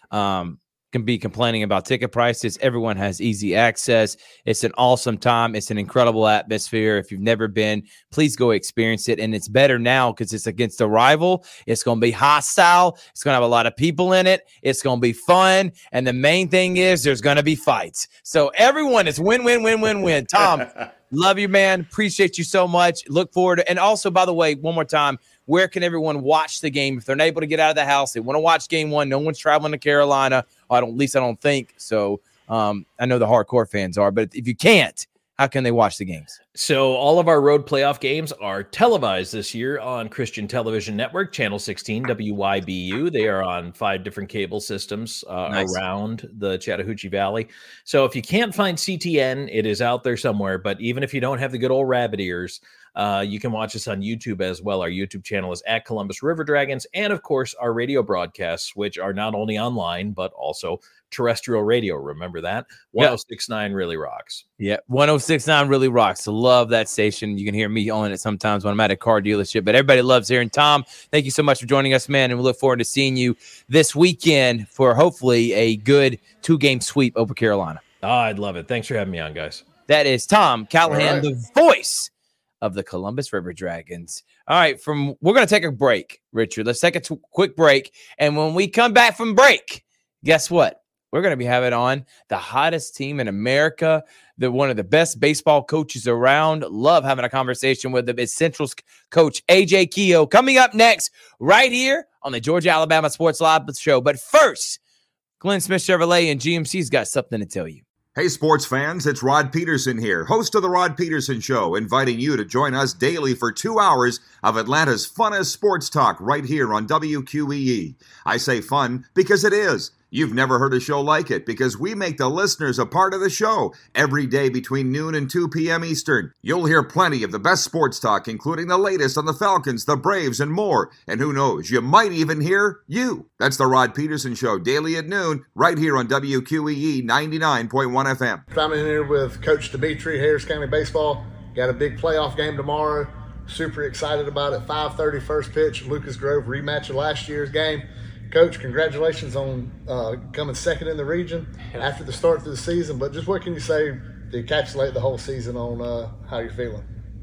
can be complaining about ticket prices. Everyone has easy access. It's an awesome time. It's an incredible atmosphere. If you've never been, please go experience it. And it's better now because it's against a rival. It's going to be hostile. It's going to have a lot of people in it. It's going to be fun. And the main thing is there's going to be fights. So everyone is win, win, win, win, win. Tom, love you, man. Appreciate you so much. Look forward to, and also, by the way, one more time, where can everyone watch the game if they're not able to get out of the house? They want to watch game 1. No one's traveling to Carolina. At least I don't think so. I know the hardcore fans are, but if you can't, how can they watch the games? So all of our road playoff games are televised this year on Christian Television Network, Channel 16, WYBU. They are on 5 different cable systems around the Chattahoochee Valley. So if you can't find CTN, it is out there somewhere. But even if you don't have the good old rabbit ears, you can watch us on YouTube as well. Our YouTube channel is at Columbus River Dragons. And, of course, our radio broadcasts, which are not only online, but also terrestrial radio. Remember that? 106.9 really rocks. Yeah, 106.9 really rocks. I love that station. You can hear me on it sometimes when I'm at a car dealership. But everybody loves hearing Tom. Thank you so much for joining us, man. And we look forward to seeing you this weekend for hopefully a good 2-game sweep over Carolina. Oh, I'd love it. Thanks for having me on, guys. That is Tom Callahan, the voice of the Columbus River Dragons. All right, we're going to take a break, Richard. Let's take a quick break. And when we come back from break, guess what? We're going to be having on the hottest team in America, one of the best baseball coaches around. Love having a conversation with them. It's Central's coach, AJ Kehoe, coming up next right here on the Georgia Alabama Sports Live show. But first, Glenn Smith Chevrolet and GMC's got something to tell you. Hey, sports fans, it's Rod Peterson here, host of The Rod Peterson Show, inviting you to join us daily for 2 hours of Atlanta's funnest sports talk right here on WQEE. I say fun because it is. You've never heard a show like it because we make the listeners a part of the show every day between noon and 2 p.m. Eastern. You'll hear plenty of the best sports talk, including the latest on the Falcons, the Braves, and more. And who knows, you might even hear you. That's the Rod Peterson Show, daily at noon, right here on WQEE 99.1 FM. I'm in here with Coach Dimitri, Harris County Baseball. Got a big playoff game tomorrow. Super excited about it. 5:30 first pitch, Lucas Grove rematch of last year's game. Coach, congratulations on coming second in the region after the start of the season. But just what can you say to encapsulate the whole season on how you're feeling?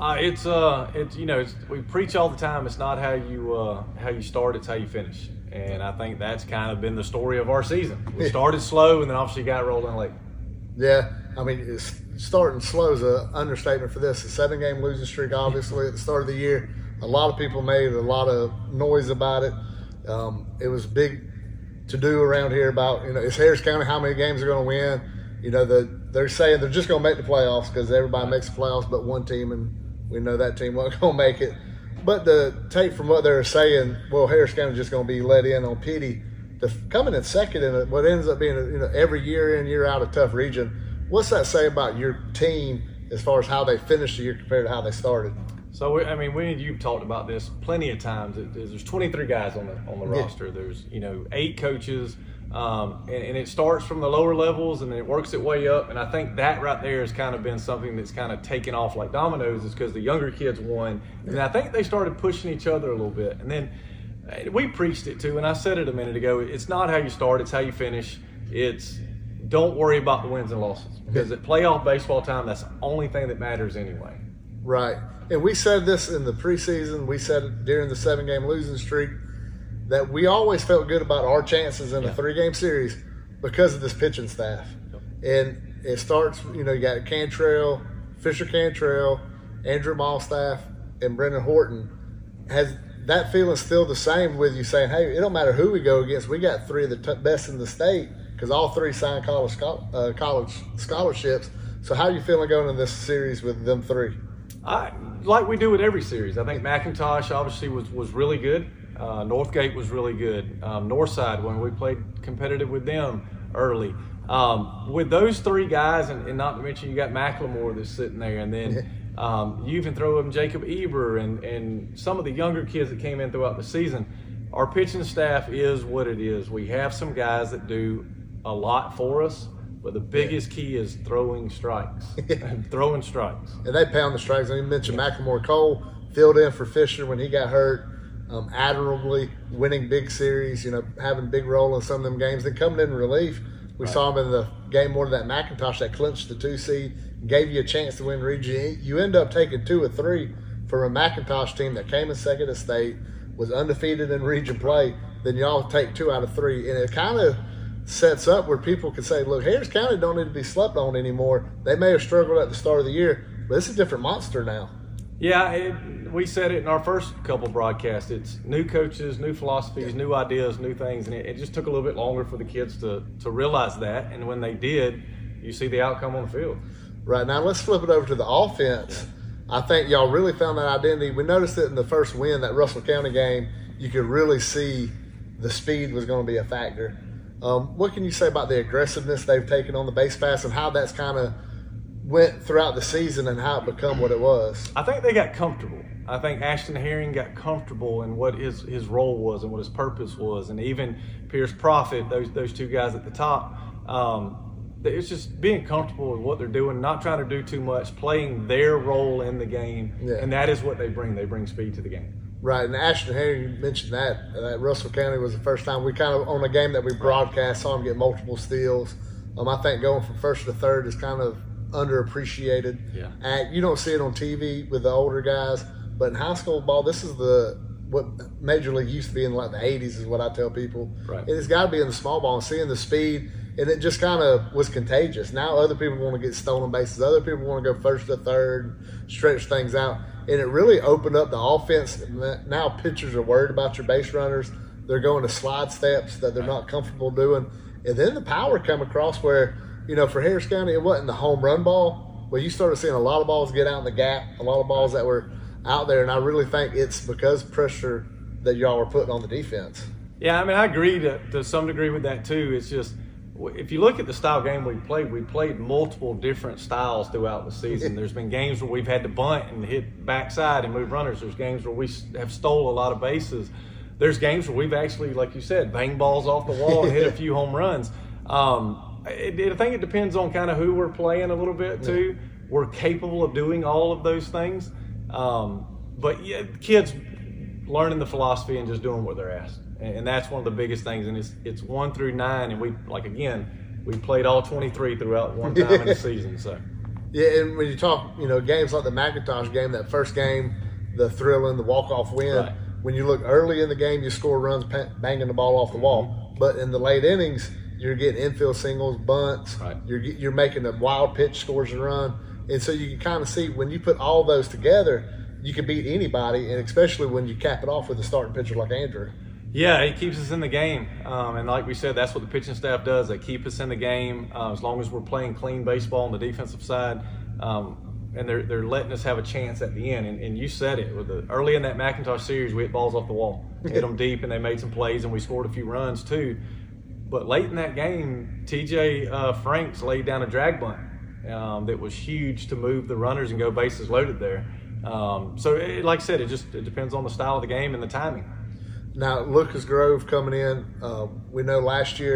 We preach all the time. It's not how you start; it's how you finish. And I think that's kind of been the story of our season. We started slow, and then obviously got rolling late. Yeah, I mean, starting slow is an understatement for this. A 7-game losing streak, obviously, at the start of the year. A lot of people made a lot of noise about it. It was big to do around here about, it's Harris County, how many games they're going to win. They're saying they're just going to make the playoffs because everybody makes the playoffs but one team, and we know that team wasn't going to make it. But to take from what they're saying, well, Harris County just going to be let in on pity. Coming in second in what ends up being every year in, year out a tough region. What's that say about your team as far as how they finished the year compared to how they started? So, you've talked about this plenty of times. There's 23 guys on the roster. There's, 8 coaches, And it starts from the lower levels and then it works its way up. And I think that right there has kind of been something that's kind of taken off like dominoes, is because the younger kids won. And I think they started pushing each other a little bit. And then we preached it too, and I said it a minute ago, it's not how you start, it's how you finish. It's don't worry about the wins and losses, because at playoff baseball time, that's the only thing that matters anyway. Right. And we said this in the preseason, we said it during the 7-game losing streak, that we always felt good about our chances in a 3-game series because of this pitching staff. And it starts, you got Cantrell, Fisher Cantrell, Andrew Malstaff, and Brendan Horton. Has that feeling still the same with you, saying, hey, it don't matter who we go against, we got 3 of the best in the state, because all 3 signed college scholarships. So how are you feeling going in this series with them 3? Like we do with every series. I think McIntosh obviously was really good. Northgate was really good. Northside, when we played competitive with them early. With those 3 guys, and not to mention you got McLemore that's sitting there, and then you even throw in Jacob Eber and some of the younger kids that came in throughout the season. Our pitching staff is what it is. We have some guys that do a lot for us, but the biggest key is throwing strikes. Throwing strikes. And they pound the strikes. I mean, you mentioned McLemore. Cole filled in for Fisher when he got hurt. Admirably winning big series, having a big role in some of them games. Then coming in relief, we saw him in the game more than that McIntosh that clinched the 2 seed, gave you a chance to win region. You end up taking 2 of 3 for a McIntosh team that came in second at state, was undefeated in region play. Then y'all take 2 out of 3, and it kind of sets up where people can say, look, Harris County don't need to be slept on anymore. They may have struggled at the start of the year, but it's a different monster now. Yeah, we said it in our first couple broadcasts. It's new coaches, new philosophies, new ideas, new things, and it just took a little bit longer for the kids to realize that. And when they did, you see the outcome on the field. Right. Now let's flip it over to the offense. I think y'all really found that identity. We noticed it in the first win, that Russell County game. You could really see the speed was going to be a factor. What can you say about the aggressiveness they've taken on the base pass and how that's kind of went throughout the season and how it become what it was? I think they got comfortable. I think Ashton Herring got comfortable in what his role was and what his purpose was, and even Pierce Profit, those 2 guys at the top. It's just being comfortable with what they're doing, not trying to do too much, playing their role in the game, and that is what they bring. They bring speed to the game. Right, and Ashton Herring, you mentioned that Russell County was the first time we kind of, on a game that we broadcast, saw him get multiple steals. I think going from first to third is kind of underappreciated. You don't see it on TV with the older guys, but in high school ball, this is what Major League used to be in like the 80s is what I tell people. Right. And it's got to be in the small ball and seeing the speed, and it just kind of was contagious. Now other people want to get stolen bases. Other people want to go first to third, stretch things out. And it really opened up the offense. Now pitchers are worried about your base runners. They're going to slide steps that they're not comfortable doing. And then the power come across where, for Harris County, it wasn't the home run ball. Well, you started seeing a lot of balls get out in the gap, a lot of balls that were out there. And I really think it's because pressure that y'all were putting on the defense. Yeah, I mean, I agree to some degree with that too. It's just, if you look at the style game we played multiple different styles throughout the season. There's been games where we've had to bunt and hit backside and move runners. There's games where we have stole a lot of bases. There's games where we've actually, like you said, banged balls off the wall and hit a few home runs. I think it depends on kind of who we're playing a little bit too. We're capable of doing all of those things. But yeah, kids learning the philosophy and just doing what they're asked. And that's one of the biggest things. And it's 1 through 9. And we played all 23 throughout one time in the season. So yeah, and when you talk, games like the McIntosh game, that first game, the thrilling, the walk-off win, right. When you look early in the game, you score runs banging the ball off the wall. But in the late innings, you're getting infield singles, bunts. Right. You're making a wild pitch scores and run. And so you can kind of see when you put all those together, you can beat anybody, and especially when you cap it off with a starting pitcher like Andrew. Yeah, it keeps us in the game. And like we said, that's what the pitching staff does. They keep us in the game as long as we're playing clean baseball on the defensive side. And they're letting us have a chance at the end. And you said it. Early in that McIntosh series, we hit balls off the wall. Hit them deep, and they made some plays, and we scored a few runs too. But late in that game, TJ Franks laid down a drag bunt that was huge to move the runners and go bases loaded there. Like I said, it depends on the style of the game and the timing. Now, Lucas Grove coming in, we know last year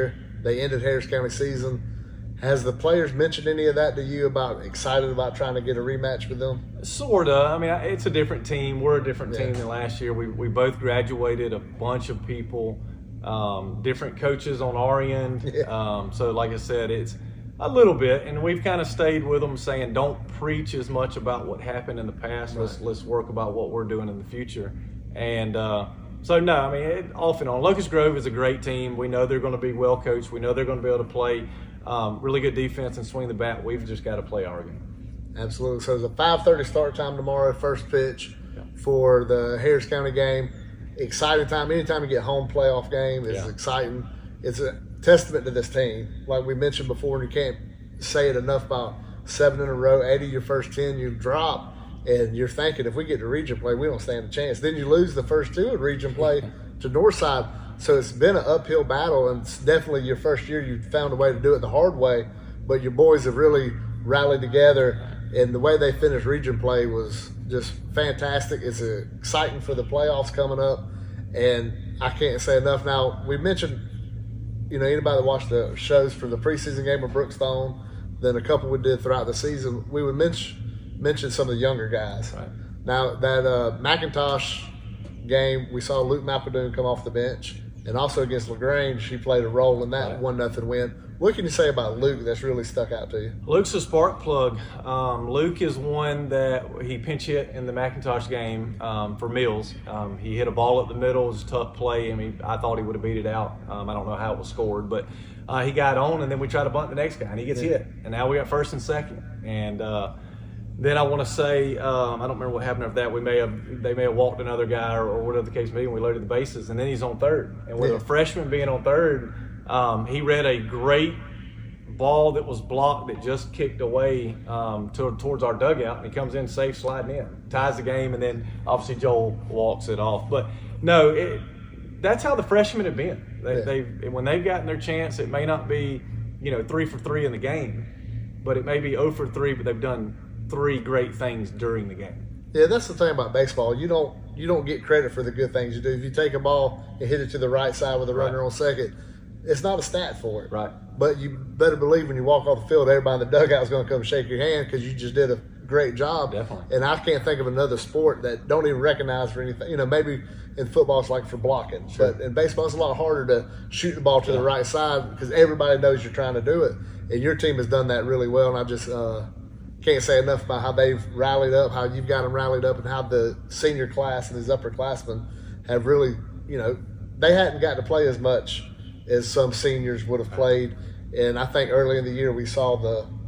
they ended Harris County season. Has the players mentioned any of that to you about excited about trying to get a rematch with them? Sort of. I mean, it's a different team. We're a different team than last year. We both graduated, a bunch of people, different coaches on our end. So like I said, it's a little bit, and we've kind of stayed with them saying don't preach as much about what happened in the past. Right. Let's work about what we're doing in the future. And so, no, I mean, off and on. Locust Grove is a great team. We know they're going to be well coached. We know they're going to be able to play really good defense and swing the bat. We've just got to play our game. Absolutely. So it's a 5:30 start time tomorrow, first pitch for the Harris County game. Exciting time. Anytime you get home playoff game is exciting. It's a testament to this team. Like we mentioned before, and you can't say it enough about 7 in a row, 80 your first 10 you drop, and you're thinking if we get to region play, we don't stand a chance. Then you lose the first 2 in region play to Northside. So it's been an uphill battle, and it's definitely your first year you found a way to do it the hard way, but your boys have really rallied together, and the way they finished region play was just fantastic. It's exciting for the playoffs coming up, and I can't say enough. Now, we mentioned, anybody that watched the shows for the preseason game of Brookstone, then a couple we did throughout the season, we would mention some of the younger guys. Right. Now, that McIntosh game, we saw Luke Malpadoon come off the bench, and also against LaGrange, he played a role in that 1-0 win. What can you say about Luke that's really stuck out to you? Luke's a spark plug. Luke is one that he pinch hit in the McIntosh game for Mills. He hit a ball up the middle. It was a tough play. I mean, I thought he would have beat it out. I don't know how it was scored, but he got on, and then we tried to bunt the next guy, and he gets hit. And now we got first and second. And then I want to say, I don't remember what happened after that. They may have walked another guy or whatever the case may be, and we loaded the bases, and then he's on third. And with a freshman being on third, he read a great ball that was blocked that just kicked away towards our dugout, and he comes in safe, sliding in, ties the game, and then obviously Joel walks it off. But no, that's how the freshmen have been. When they've gotten their chance, it may not be 3 for 3 in the game, but it may be 0 for 3, but they've done 3 great things during the game. Yeah, that's the thing about baseball. You don't get credit for the good things you do. If you take a ball and hit it to the right side with a runner on second, it's not a stat for it. Right. But you better believe when you walk off the field, everybody in the dugout is going to come shake your hand because you just did a great job. Definitely. And I can't think of another sport that don't even recognize for anything. Maybe in football it's like for blocking. Sure. But in baseball it's a lot harder to shoot the ball to the right side because everybody knows you're trying to do it. And your team has done that really well, and I just can't say enough about how they've rallied up, how you've got them rallied up, and how the senior class and these upperclassmen have really, they hadn't got to play as much as some seniors would have played. And I think early in the year we saw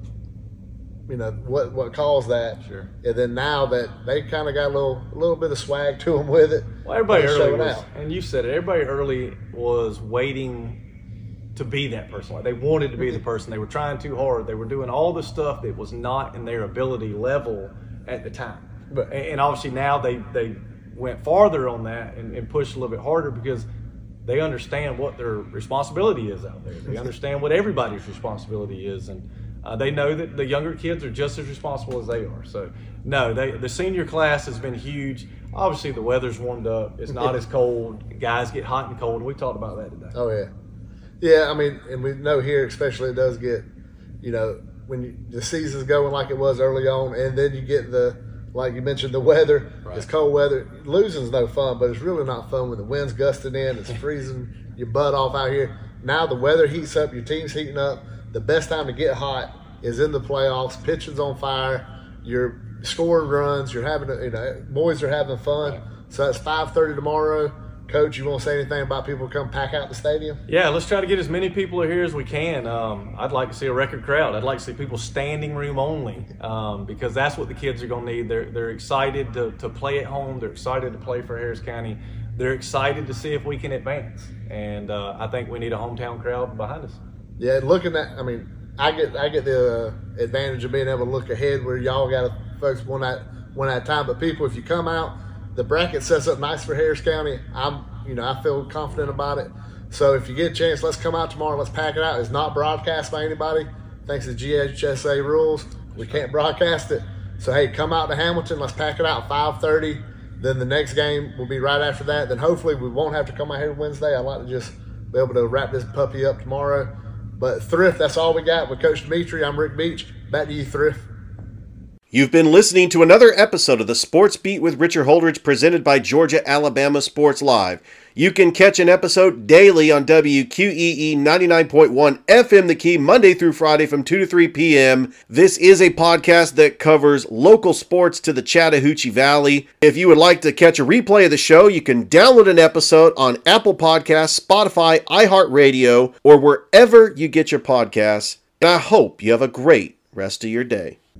what caused that. Sure. And then now that they kind of got a little bit of swag to them with it. Well, everybody early was, and you said it, everybody early was waiting to be that person. Like they wanted to be the person. They were trying too hard. They were doing all the stuff that was not in their ability level at the time. But and obviously now they went farther on that and pushed a little bit harder because they understand what their responsibility is out there. They understand what everybody's responsibility is, and they know that the younger kids are just as responsible as they are. So no, the senior class has been huge. Obviously the weather's warmed up. It's not as cold. Guys get hot and cold. We talked about that today. Oh yeah. Yeah, I mean, and we know here especially it does get, when the season's going like it was early on, and then you get like you mentioned, the weather. Right. It's cold weather. Losing's no fun, but it's really not fun when the wind's gusting in. It's freezing your butt off out here. Now the weather heats up. Your team's heating up. The best time to get hot is in the playoffs. Pitching's on fire. You're scoring runs. You're having, boys are having fun. Right. So that's 5:30 tomorrow. Coach, you want to say anything about people come pack out the stadium? Yeah, let's try to get as many people here as we can. I'd like to see a record crowd. I'd like to see people standing room only because that's what the kids are going to need. They're excited to play at home. They're excited to play for Harris County. They're excited to see if we can advance. And I think we need a hometown crowd behind us. Yeah, I get the advantage of being able to look ahead where y'all got to focus one at a time. But people, if you come out, the bracket sets up nice for Harris County. I feel confident about it. So if you get a chance, let's come out tomorrow. Let's pack it out. It's not broadcast by anybody. Thanks to GHSA rules, we can't broadcast it. So hey, come out to Hamilton. Let's pack it out. 5:30. Then the next game will be right after that. Then hopefully we won't have to come out here Wednesday. I'd like to just be able to wrap this puppy up tomorrow. But Thrift, that's all we got with Coach Dimitri. I'm Rick Beach. Back to you, Thrift. You've been listening to another episode of the Sports Beat with Richard Holdridge, presented by Georgia Alabama Sports Live. You can catch an episode daily on WQEE 99.1 FM The Key, Monday through Friday from 2 to 3 p.m. This is a podcast that covers local sports to the Chattahoochee Valley. If you would like to catch a replay of the show, you can download an episode on Apple Podcasts, Spotify, iHeartRadio, or wherever you get your podcasts. And I hope you have a great rest of your day.